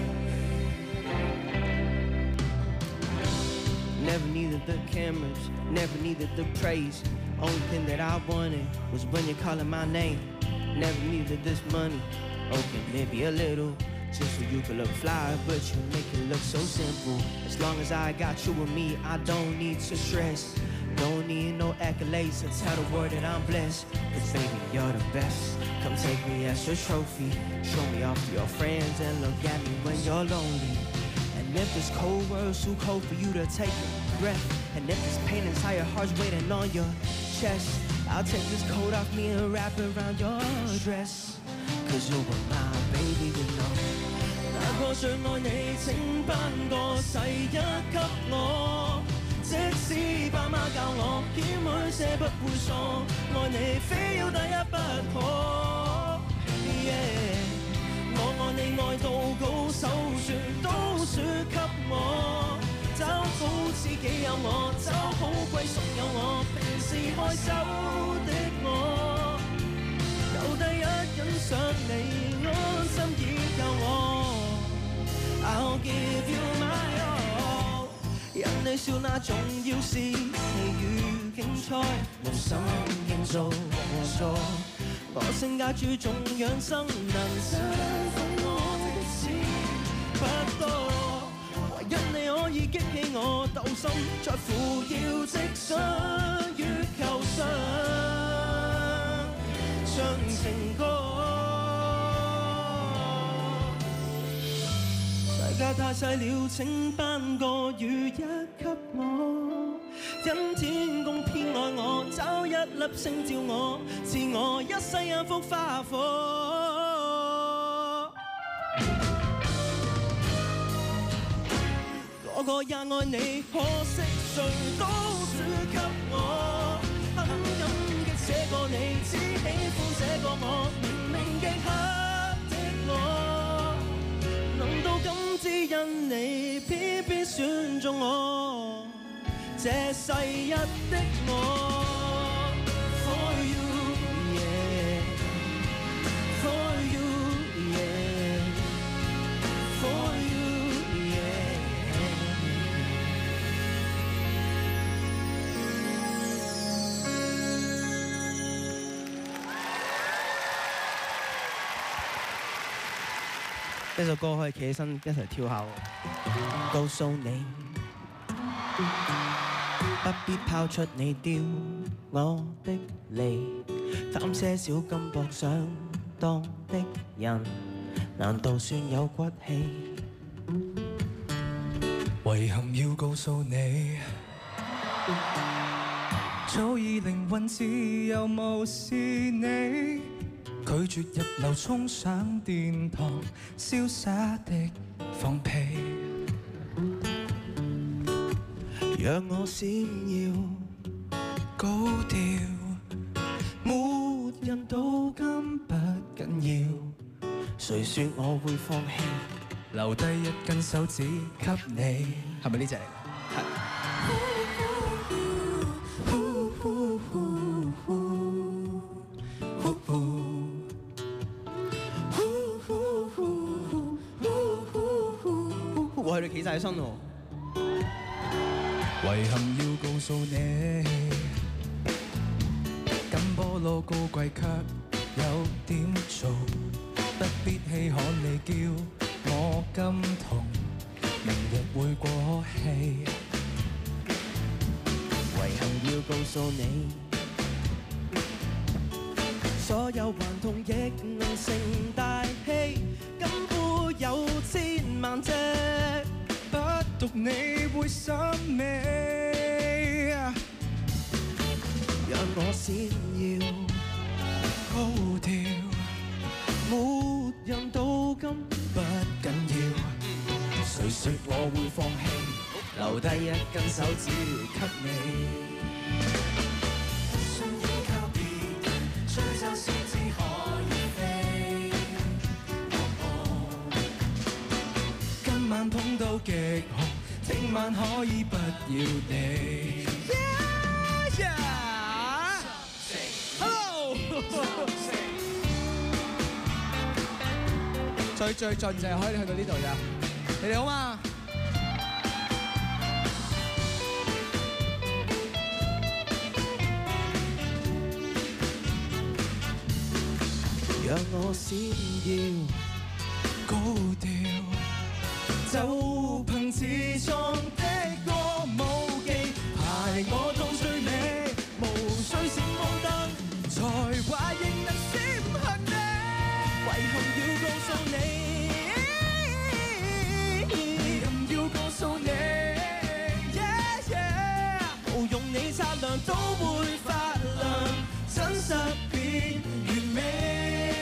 Never needed the cameras, never needed the praise. Only thing that I wanted was when you're calling my name. Never needed this money, okay, maybe a little, just so you could look fly, but you make it look so simple. As long as I got you with me, I don't need to stress. Don't need no accolades to tell the world that I'm blessed. Cause baby, you're the best. Come take me as your trophy. Show me off to your friends and look at me when you're lonely. And if this cold world's too cold for you to take a breath, and if this pain inside your heart's waiting on your chest, I'll take this coat off me and wrap it around your dress. Cause you were my baby, you know. 那個最愛你，請頒個世一給我。即使爸媽教我謙虛些不會錯，愛你非要第一不可。我愛你愛到高手，全都輸給我。找好知己有我，找好歸宿有我，平時害羞的我，求第一欣賞你，安心依靠我。I'll give you my all。因你笑那重要是戲與競賽，無心競做和錯。我性格注重養生，能傷害我的事不多。唯因你可以激起我鬥心，在乎要即想月球上唱情歌。世界太細了，請頒個雨一給我。因天公偏愛我，找一粒星照我，賜我一世一幅花火。個個也愛你，可惜誰都輸給我。狠狠嘅這個你，只喜歡這個我，明明極黑的我，能到今只因你偏偏選中我，這世一的我。For you, yeah. For you, yeah. For you, yeah. 呢首歌可以企起身一齊跳下喎。告訴你，不必拋出你丟我的離，貪些少金箔上當的人，難道算有骨氣？ 遺憾要告訴你，早已靈魂自由無視你。拒絕入流衝上殿堂，瀟灑的放屁， 讓我閃耀高調，沒人到今不緊要，誰說我會放棄？ 留低一根手指給你，係咪呢隻嚟？ 哋企晒身喎。 遺憾要告訴你，跟菠蘿高貴卻有點做，不必稀罕你叫我金童，明日會過氣。 遺憾要告訴你，所有頑童亦能成大器，金杯有千萬隻，不獨你會心美。讓我先要高調，沒人到今不緊要，誰說我會放棄？留低一根手指給你。 信依靠別人，追走先知可以飛。 今晚捧到極紅，聽晚可以不要你。 Hello， 最盡就係可以去到呢度咋？你哋好嘛？ 讓我先要高調，就憑自創的歌舞伎，排我到最尾，無需閃光燈，才華仍能閃向你。 遺憾要告訴你， 遺憾要告訴你， 無用你擦亮都會發亮，真實變完美。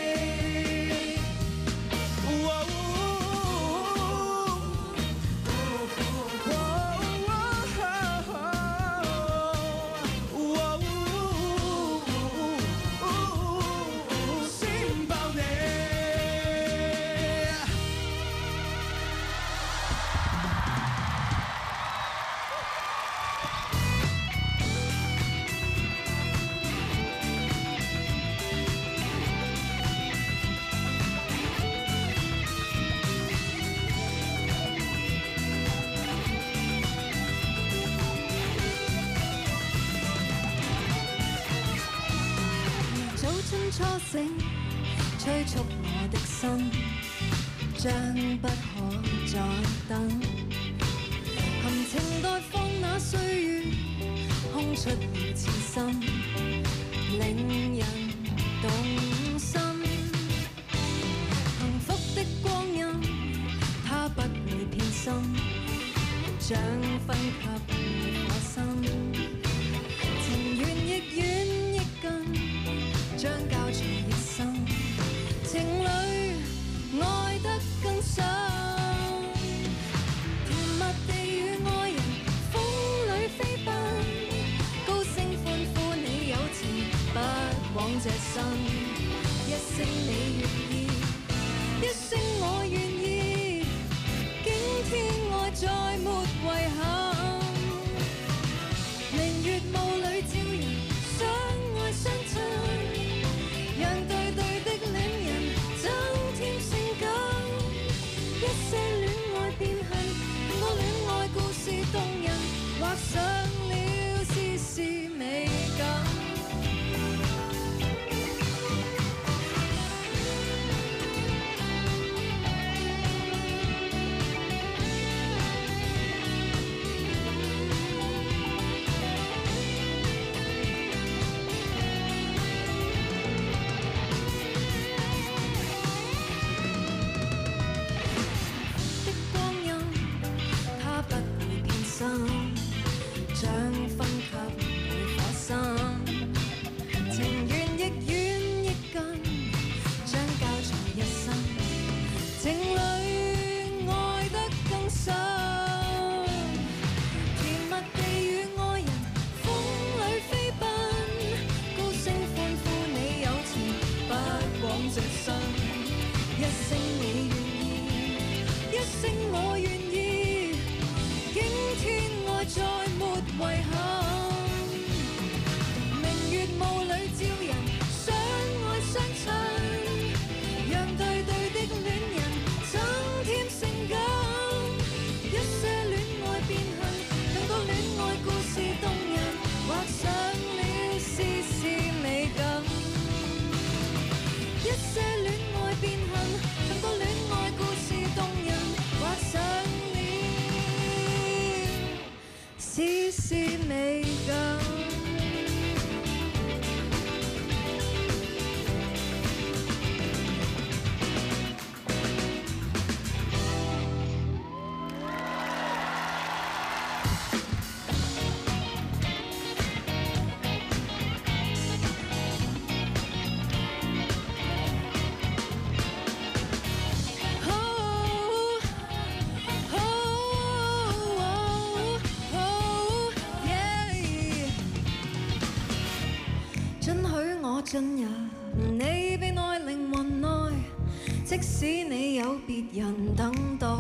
初醒，催促我的心，將不可再等。含情待放那歲月，空出了痴心，令人動心。幸福的光陰，它不會偏心，將分給我心。情緣亦遠亦近，將交錯一生，情侶愛得更深，甜蜜地與愛人風裏飛奔，高聲歡呼你有情不枉這生，一聲你願意，一聲我願意，驚天愛再沒遺憾。 進入你被愛靈魂內，即使你有別人等待，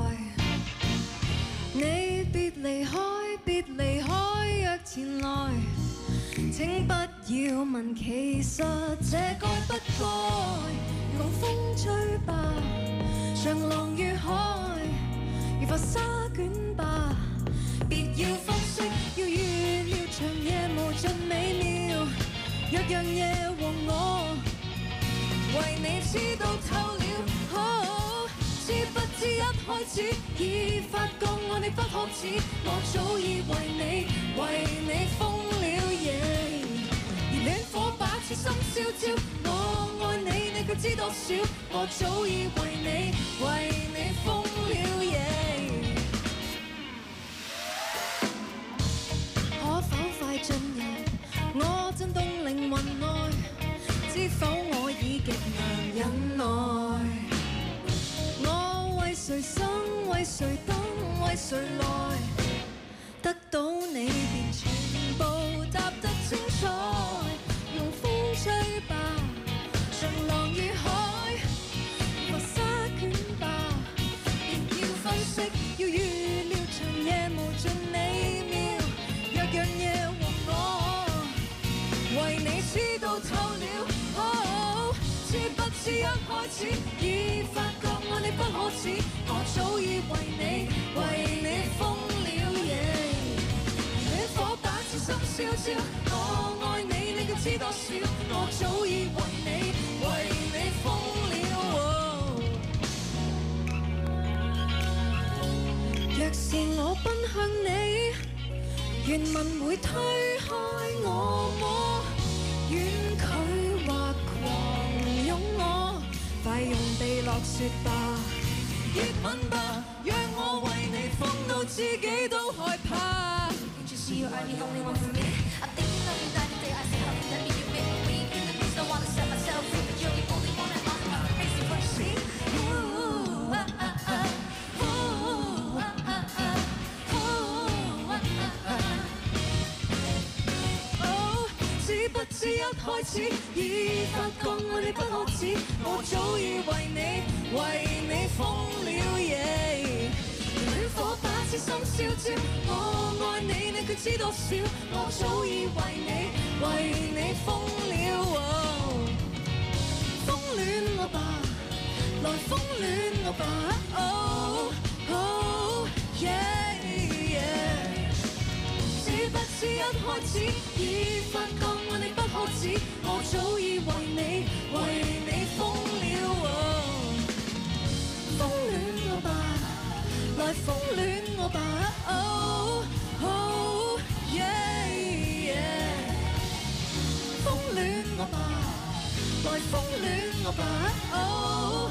你別離開，別離開，若前來，請不要問，其實這該不該，讓風吹吧，長浪與海，如浮沙捲吧，別要分析，要預料長夜無盡美妙，若讓夜和我為你知道透了，知不知一開始已發覺愛你不可恥，我早已為你瘋了夜，而戀火把痴心燒焦，我愛你，你卻知多少，我早已為你瘋了夜。可否快進入我震動靈魂內，知否我已極難忍耐，我為誰生，為誰等，為誰來，得到你便全部答得清楚，用風吹吧，長浪與海，浮沙捲吧，別要分析，要預料長夜無盡美妙，若讓夜和我為你知道透了，知不知一開始已發覺愛你不可恥，我早已為你瘋了夜，戀火把痴心燒焦，我愛你，你卻知多少，我早已為你瘋了。若是我奔向你，原文會推開我麼？遠距或狂擁我，快用地落雪吧，熱吻吧，讓我為你瘋到自己都害怕。知不知一開始已發覺愛你不可恥，我早已為你瘋了夜，戀火把痴心燒焦，我愛你，你卻知多少，我早已為你瘋了。瘋戀我吧，來瘋戀我吧知不知一開始已發覺愛你不可恥，我早已為你瘋了。瘋戀我吧，來瘋戀我吧瘋戀我吧，來瘋戀我吧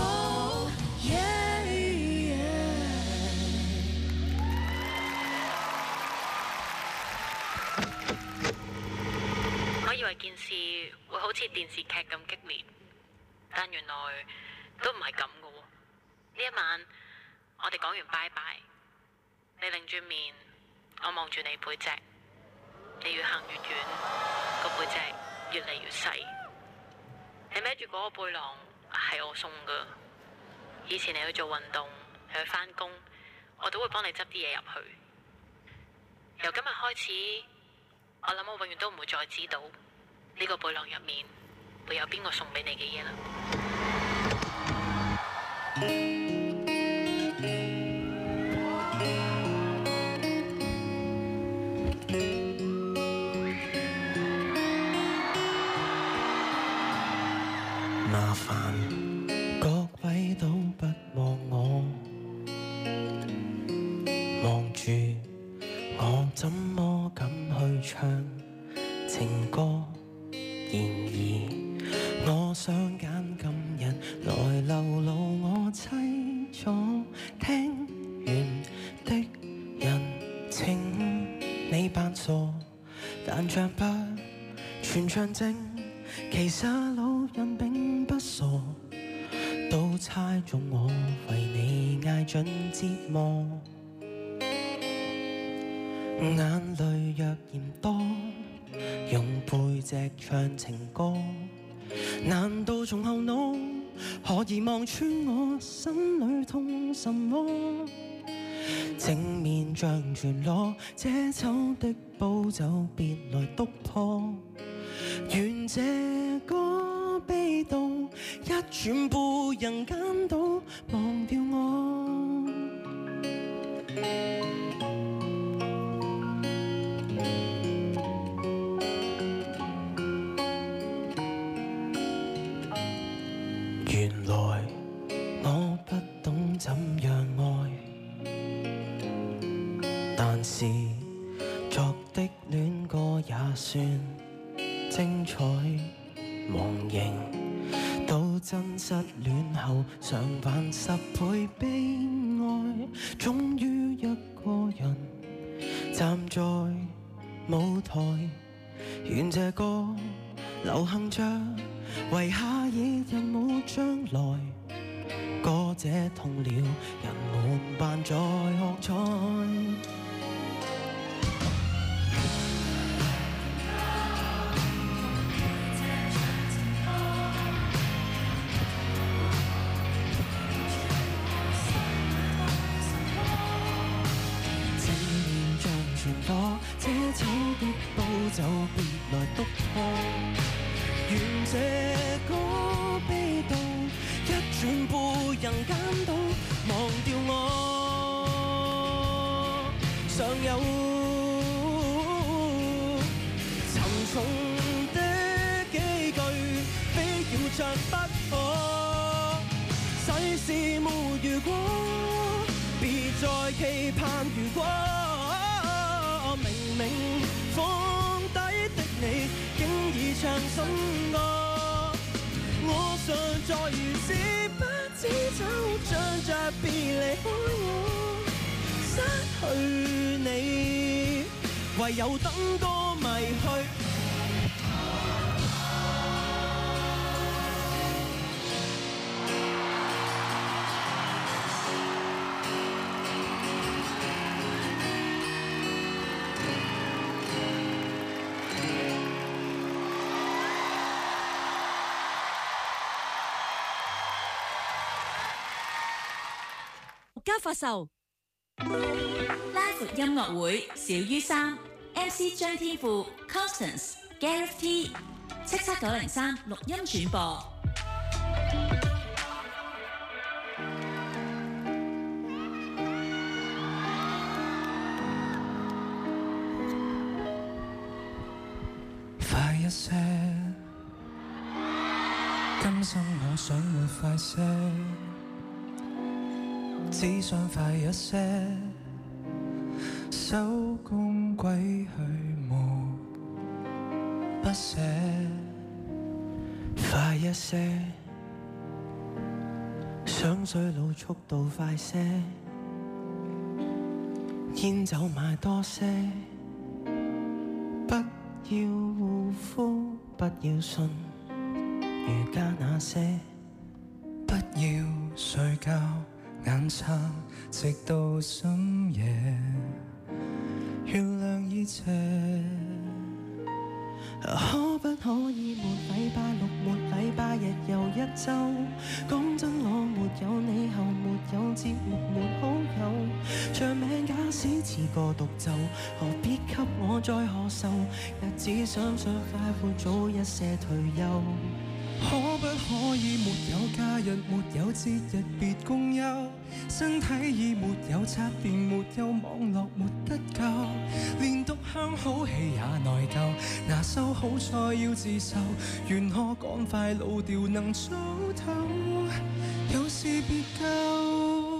我以為件事會好似電視劇咁激烈，但原來都唔係咁嘅喎。呢一晚我哋講完拜拜，你擰住面，我望住你背脊，你越行越遠，個背脊越嚟越細。你孭住嗰個背囊係我送㗎，以前你去做運動，你去返工，我都會幫你執啲嘢入去。由今日開始，我諗我永遠都唔會再知道呢個背囊入面會有邊個送俾你嘅嘢啦。 麻煩各位都不望我，望住我怎麼敢去唱情歌？然而我想揀今日來流露我凄楚聽完的人情，你扮傻，但像不全像正。其實老人並不傻，都猜中我為你捱盡折磨。眼淚若嫌多， 用背脊唱情歌，難道從後腦可以望穿我心裏痛什麼？正面像全裸，遮醜的步驟別來篤破。願這個悲悼一全部人間都忘掉我。原來我不懂怎樣愛，但是作的戀歌也算精彩。忘形到真失戀後常犯10倍悲哀，終於一個人站在舞台，願這歌流行着，為下一日冇將來。歌者痛了，人們扮在喝彩。遮醜的步驟別來篤破，願這個悲悼一全部人間都忘掉我。尚有沉重的幾句，非要唱不可。世事沒如果，別再期盼如果。明明放低的你，竟已唱新歌。我常在如此不知走，仗着別離開我，失去你，唯有等歌迷去。 家發售拉闊音樂會小於3 MC 張天賦 Constance Gareth T 77903錄音轉播。 快一些，今生我想活快些，只想快一些，收工歸去無不捨。 快一些，想衰老速度快些，煙酒買多些，不要護膚，不要信瑜伽那些， 不要睡覺眼撐直到深夜，原諒一切。 可不可以沒禮拜六沒禮拜日又一週？講真我沒有你後沒有節目沒好友，長命假使似個獨奏，何必給我再何愁？日子想想快活早一些退休。 可不可以沒有假日沒有節日別共憂？身體已沒有插電沒有網絡沒得救，連讀香好戲也內疚，拿收好菜要自受，願可趕快老掉能早透，有事別救。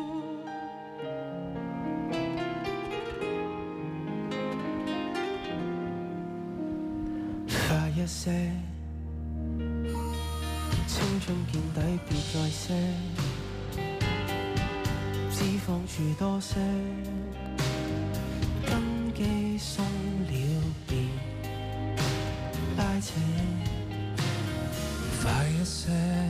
快一些，青春見底別再些，脂肪處多些，根基鬆了別拉扯。 快一些，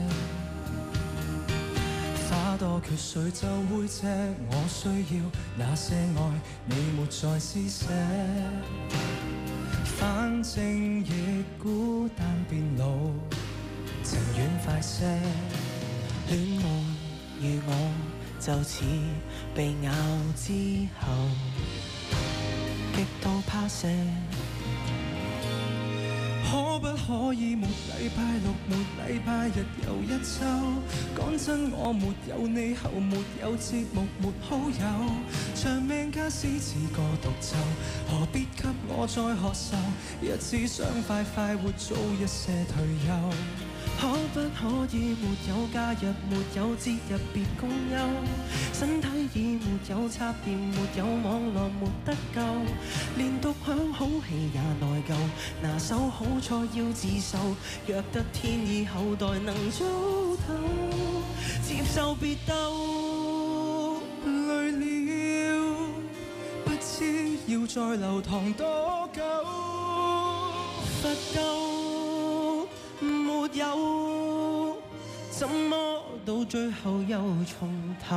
花多缺水就會謝，我需要那些愛你沒再施捨。反反正亦孤單變老，情願快些。 戀愛與我就似被咬之後，極度怕射。 可不可以沒禮拜六、沒禮拜日又一週？講真，我沒有你後，沒有節目，沒好友，長命假使似個獨奏，何必給我再學受？日子想快快活，早一些退休。 可不可以沒有假日，沒有節日別共憂？身體已沒有插電，沒有網絡沒得救，連獨享好戲也內疚，拿手好菜要自售，若得天意後代能糟透，接受別鬥。 累了，不知要再流堂多久， 佛夠沒有，怎麼到最後又重頭？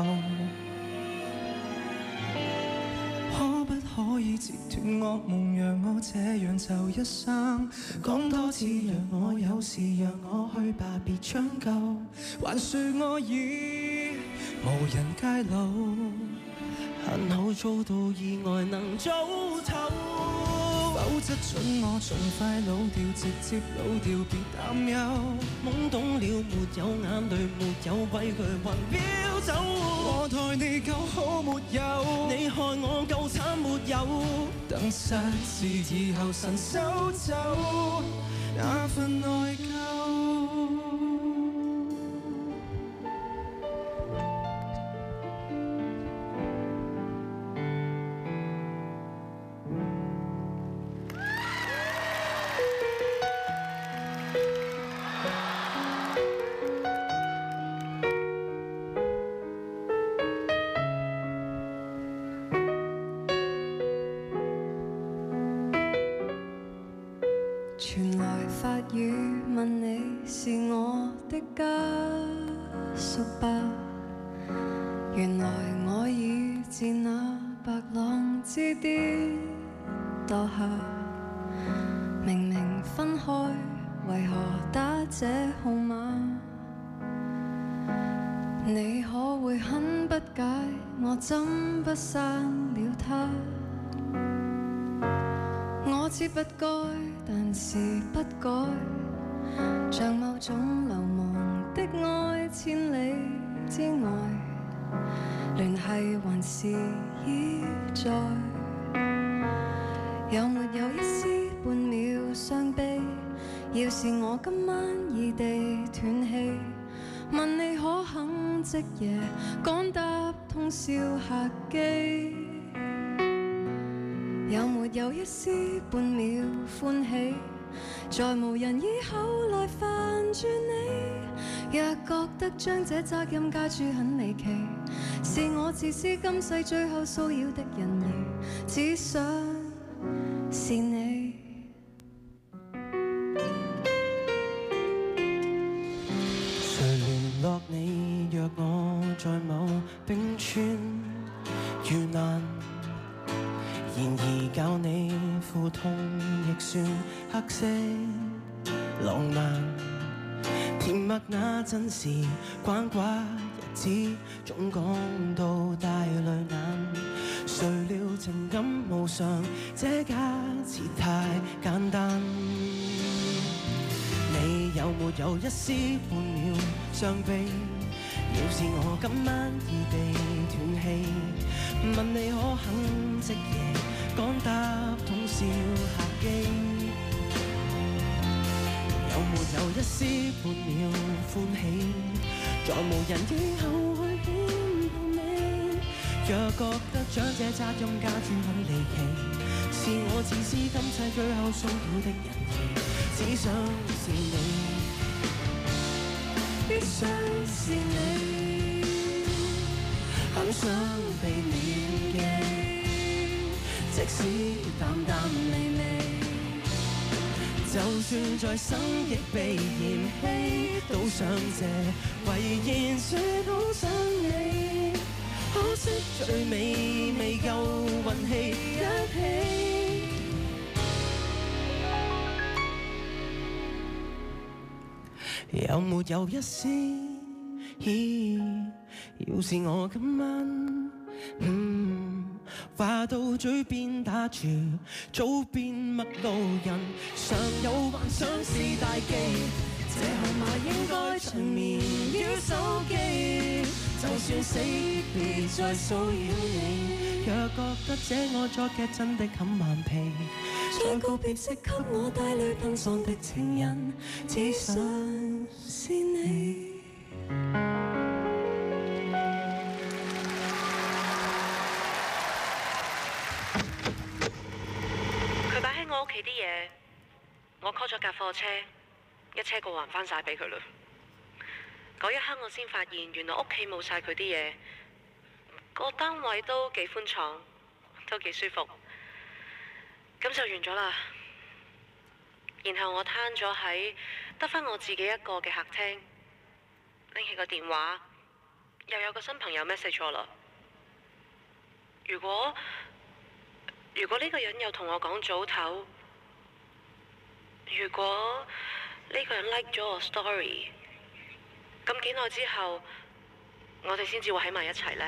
可不可以截斷惡夢，讓我這樣就一生？ 講多次讓我有事，讓我去吧，別將就。 還說我已無人街路， 幸好遭到意外能早透， 否則准我盡快老掉，直接老掉，別擔憂。 懵懂了，沒有眼淚，沒有畏懼，雲飄走。 我待你夠好沒有？ 你害我夠慘沒有？ 等失事以後神收走那份內疚。 傳來法語問你是我的家屬吧，原來我已自那白浪之巔墮下，明明分開，為何打這號碼？你可會很不解，我怎不刪了他？我知不該，但是不改，像某種流亡的愛，千里之外，聯繫還是依在。有沒有一絲半秒傷悲？要是我今晚異地斷氣，問你可肯即夜趕搭通宵客機？有沒有一絲半秒歡喜？在無人以後來煩住你，若覺得將這責任加諸很離奇，是我自私今世最後騷擾的人兒，只想是你。 誰聯絡你？若我在某冰川遇難，然而教你苦痛亦算黑色浪漫，甜蜜那陣時關寡日子總講到帶淚眼，誰料情感無常，這假設太簡單。你有沒有一絲半秒傷悲？要是我今晚異地斷氣，問你可肯即夜趕搭通宵客機？有沒有一絲半秒歡喜？在無人以後去牽到你，若覺得將這責任加諸很離奇，是我自私今世最後騷擾的人兒，只想是你，必須是你，很想被念記，即使淡淡微微，就算再生亦被嫌棄，都想這遺言說好想你，可惜最尾未夠運氣一起。 有沒有一絲？要是我今晚，話到嘴邊打住，早變陌路人，常有幻想是大忌，這號碼應該長眠於手機，就算死別再騷擾你，若覺得這惡作劇真的很頑皮，將告別式給我帶淚奔喪的情人，只想是你。 佢擺喺我屋企啲嘢，我 call 咗架貨車，一車過還翻晒俾佢啦。嗰一刻我先發現，原來屋企冇晒佢啲嘢，個單位都幾寬敞，都幾舒服，咁就完咗啦。然後我攤咗喺得翻我自己一個嘅客廳，拎起個電話，又有個新朋友 message 我啦。如果呢個人又同我講早唞，如果呢個人 like 咗我 story， 咁幾耐之後，我哋先至會喺埋一齊呢？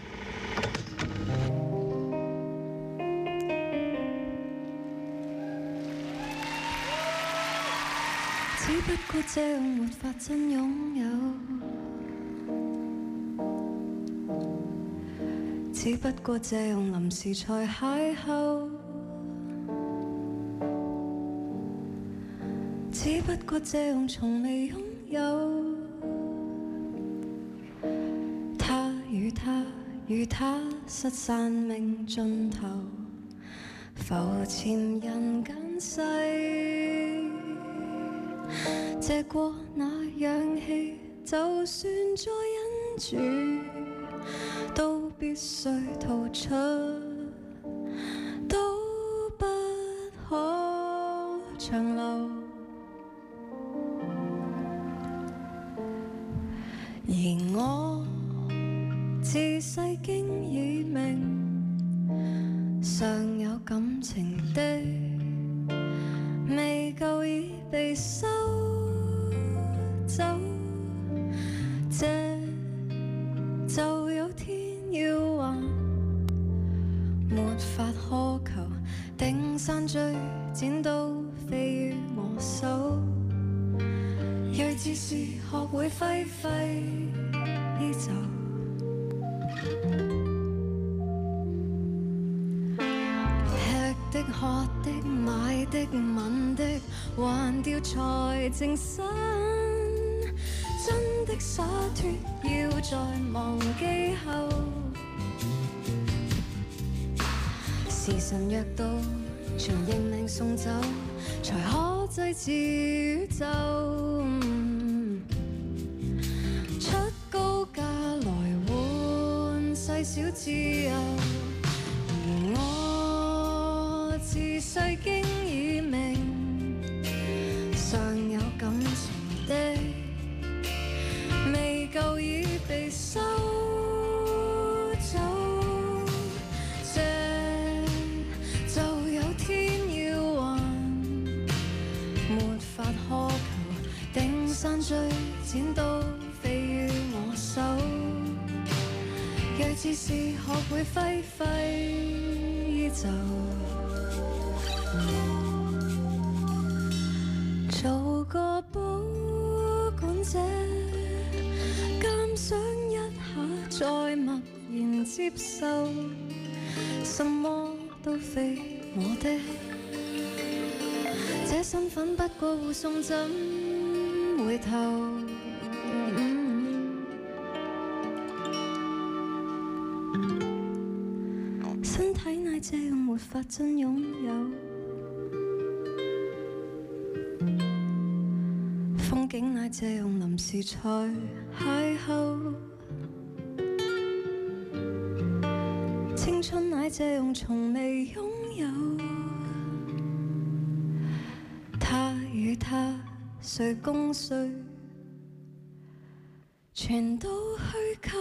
只不過這樣沒法真擁有，只不過這樣臨時才邂逅，只不過這樣從未擁有。他與他失散命盡頭，浮潛人間世，借過那氧氣，就算再忍住，都必須逃出，都不可長留。而我自細經已明，尚有感情的未夠已被收走，這就有天要還，沒法苛求，定山追剪刀飛於我手，睿智是學會揮揮衣袖，吃的喝的買的吻的，還掉才淨身。真的灑脫要在忘記後，時辰約到，全認命送走，才可祭祀宇宙。出高價來換細小自由，而我自細經已明，尚有感情的未夠已被收走，這就有天要還，沒法苛求，定山追剪刀飛於我手，睿智是學會揮揮衣袖，做個保管者，想一下再默然接受，什麼都非我的，這身份不過護送怎回頭，身體乃這樣沒法真擁有，風景乃這樣臨時才邂逅，青春乃這樣從未擁有，他與他誰共誰，全都虛構。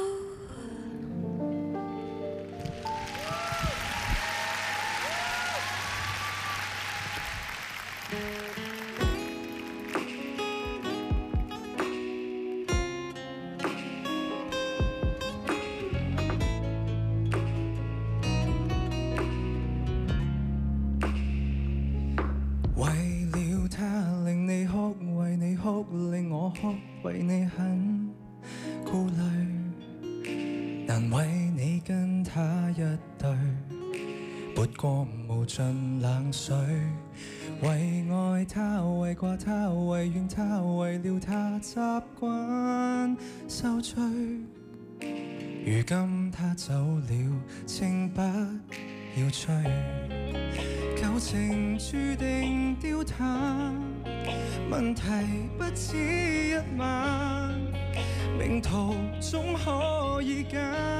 了他，令你哭，為你哭，令我哭，為你很顧慮，難為你跟他一對，撥過無盡冷水，為愛他，為掛他，為怨他，為了他習慣受罪。如今他走了，請不要追，舊情注定丟淡，問題不止一晚，命途總可以揀。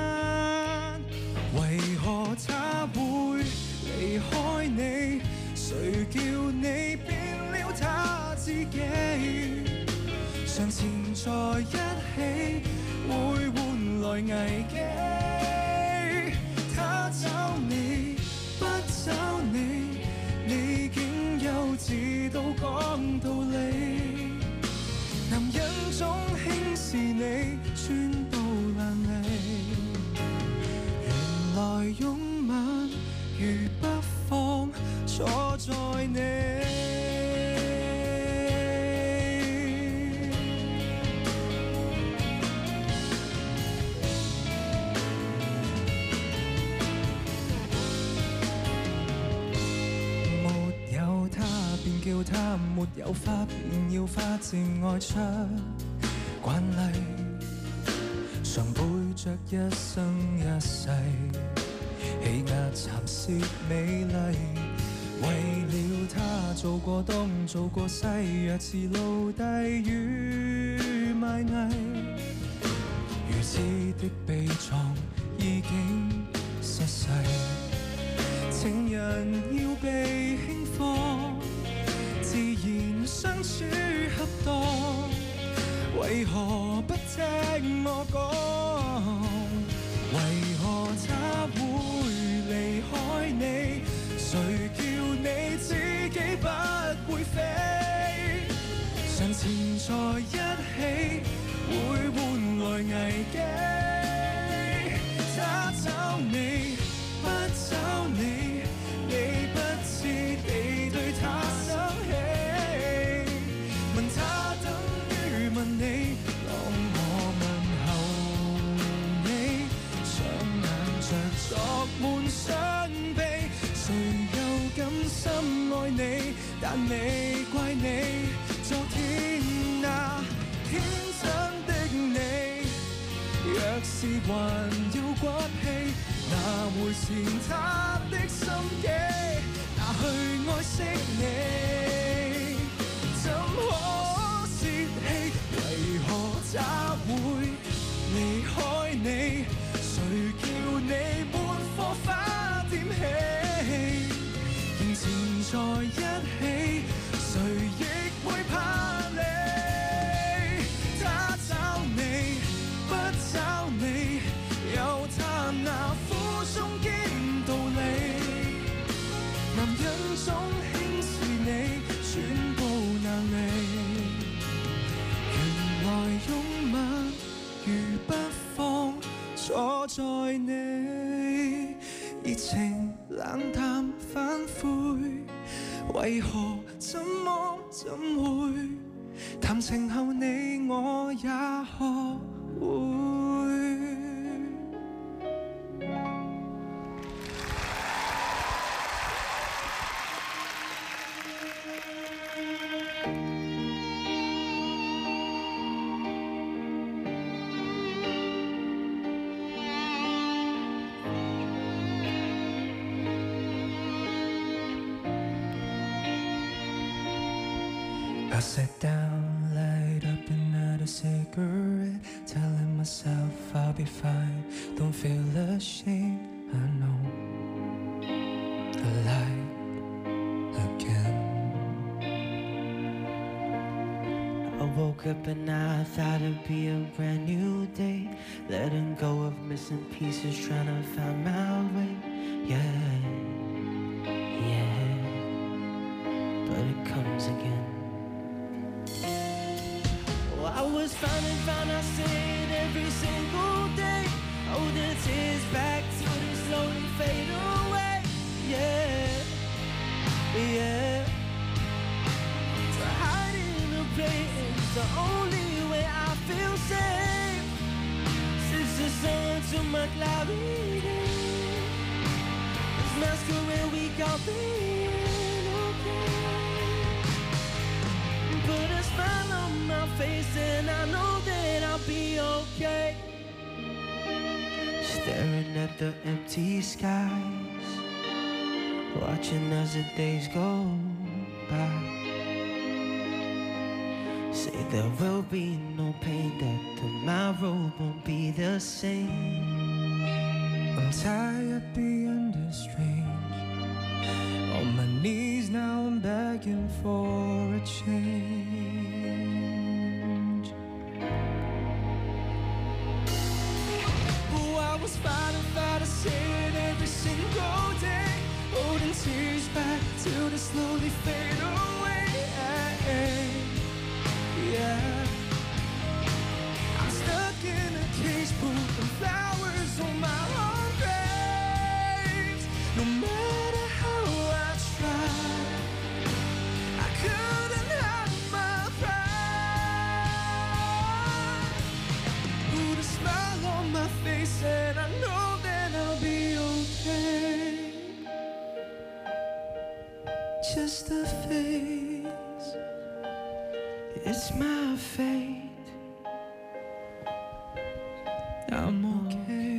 為何他會離開你？誰叫你變了他自己？常纏在一起，會換來危機。他找你，不找你，你竟幼稚到講道理。男人總輕視你，寸步難離。原來擁吻如不放，錯在你。叫他沒有花，便要花漸愛出慣例，常背着一生一世，氣壓蠶蝕美麗。為了他做過東做過西，若是奴隸與賣藝，如此的悲壯已經失勢。情人要被輕放，自然相處恰當，為何不聽我講？為何他會離開你？誰叫你自己不會飛？常纏在一起，會換來危機。他找你，不找你，你不知地對他生氣。問他等於問你，當我問候你，雙眼着作滿傷悲。誰又甘心愛你？但未怪你，昨天那天真的你，若是還有骨氣，拿回前他的心機，拿去愛惜你，怎可泄氣？為何他會離開你？誰叫你沒火花點起？仍纏在一起，誰亦會怕你。他找你，不找你，有他那苦中見道理。男人總輕視你，寸步難離。原來擁吻如不放，錯在你。熱情冷淡反悔，為何怎麼怎會？談情後你我也學會。I sat down, light up another cigarette, telling myself I'll be fine, don't feel ashamed, I know, alive again. I woke up and I thought it'd be a brand new day, letting go of missing pieces, trying to find my way, yeah, but it comes again. I was found I said every single day. Hold the tears back till they slowly fade away. Yeah. the only way I feel safe. Since the sun to my cloudy day, this masquerade we call being okay. Put a smile on my face and I know that I'll be okay. Staring at the empty skies, watching as the days go by. Say there will be no pain, that tomorrow won't be the same. I'm tired of being this strange. On my knees now I'm begging for a change. Oh, I was fighting sin every single day, holding tears back till they slowly fade away. Yeah, I'm stuck in a cage, putting flowers on my own graves. No matter how I tried, I couldn't hide my pride. Put a smile on my face and I know that I'll be okay. Just a phase, it's my fate. I'm okay.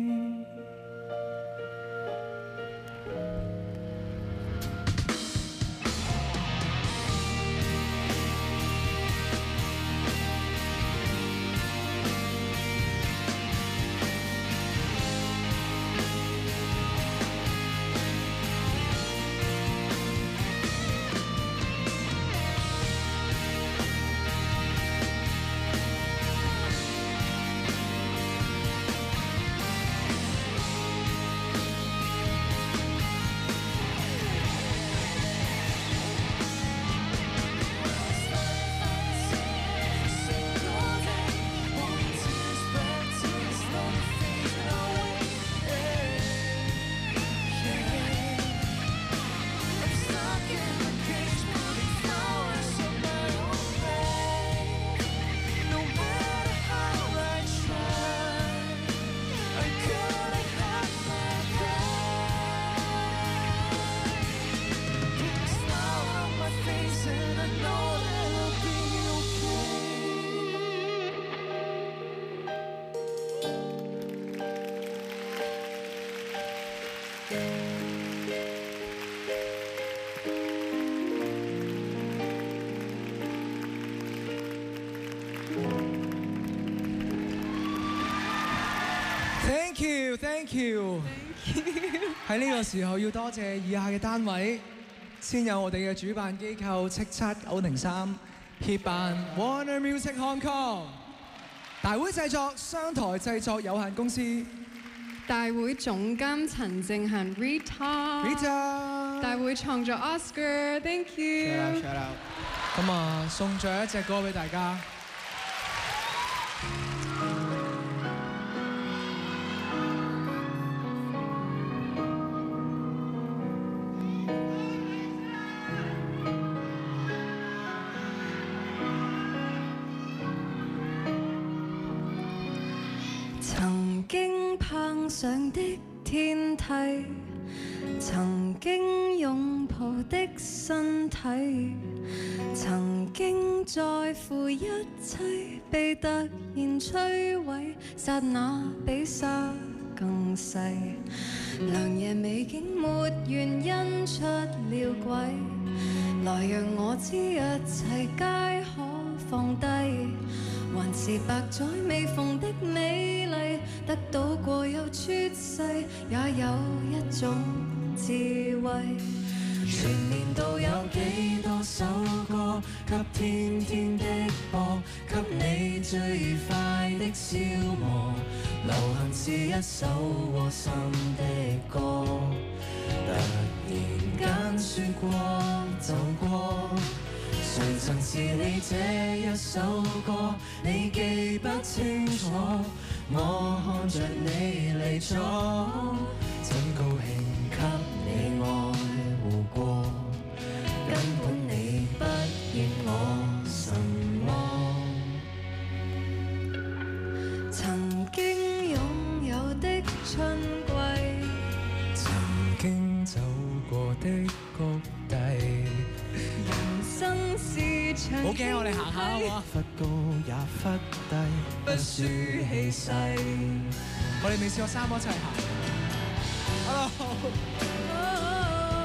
Thank you。喺呢個時候要多謝以下嘅單位，先有我哋嘅主辦機構叱咤903，協辦 Warner Music Hong Kong， 大會製作商台製作有限公司， 大會總監陳正恆 Rita， 大會創作 Oscar，Thank you。 咁啊，送咗一隻歌俾大家。 曾經攀上的天梯，曾經擁抱的身體，曾經在乎一切被突然摧毀，剎那比沙更細。良夜美景沒原因出了軌，來讓我知一切皆可放低。還是百載未逢的美麗，得到過又出世，也有一種智慧。全年度有幾多首歌，給天天的播，給你最愉快的消磨。流行是一首窩心的歌，突然間說過就過。誰曾是你這一首歌？你記不清楚，我看着你離咗，真高興給你愛護過，根本你不欠我什麼。 曾好驚，我哋行下好唔好啊？ 忽高也忽低， 不輸氣勢。 我哋未試過三個一齊行。Hello。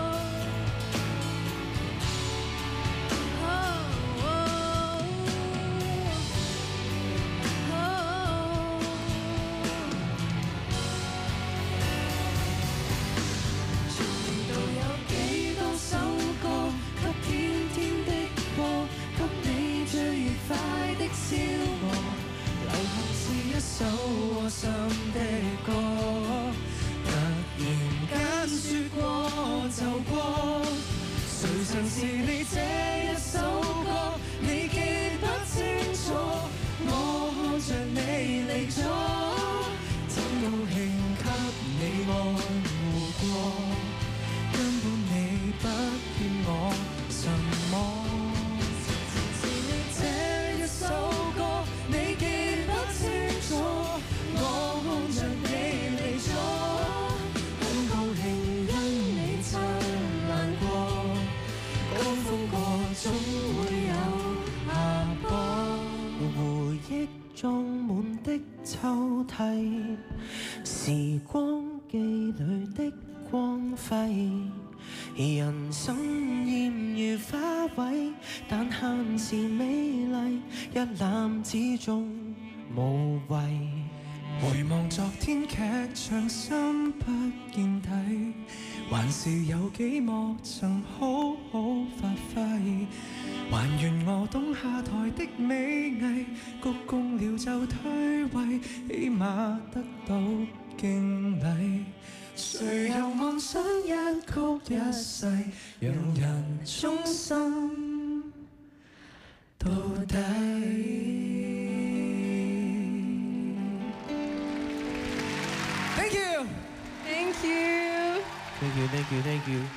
首窩心的歌，突然間說過就過，誰曾是你這一首歌？你記不清楚，我看着你離咗，真高興給你愛護過，根本你不欠我什麼。是你這一首歌，你記不清楚，我看着你離咗，很高興因你燦爛過，高峰過總會有下坡。 回憶裝滿的抽屜，時光機裏的光輝，人生豔如花卉，但限時美麗，一覽之中無謂。 回望昨天劇場深不見底，還是有幾幕曾好好發揮，還原我懂下台的美藝，鞠躬了就退位，起碼得到敬禮。誰又妄想一曲一世，讓人終身到底 ？Thank you， Thank you， Thank you, thank you, thank you。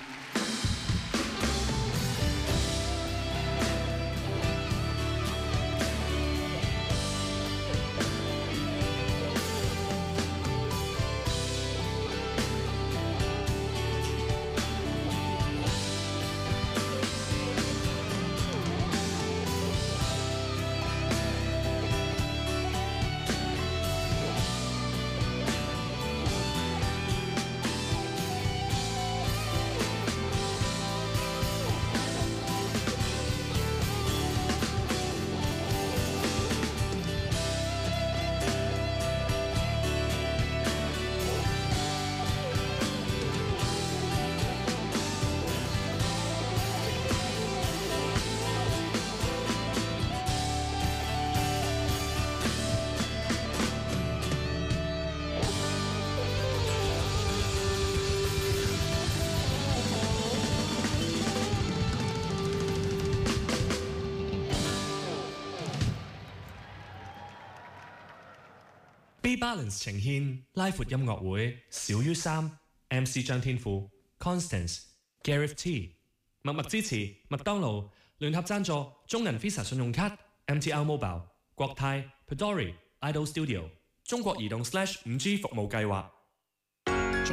B-Balance 呈獻拉闊音樂會小於3 MC 張天賦 Constance、Gareth T 默默支持麥當勞聯合贊助中銀 Visa 信用卡 MTR Mobile 國泰 Pedori Idol Studio 中國移動/5G 服務計劃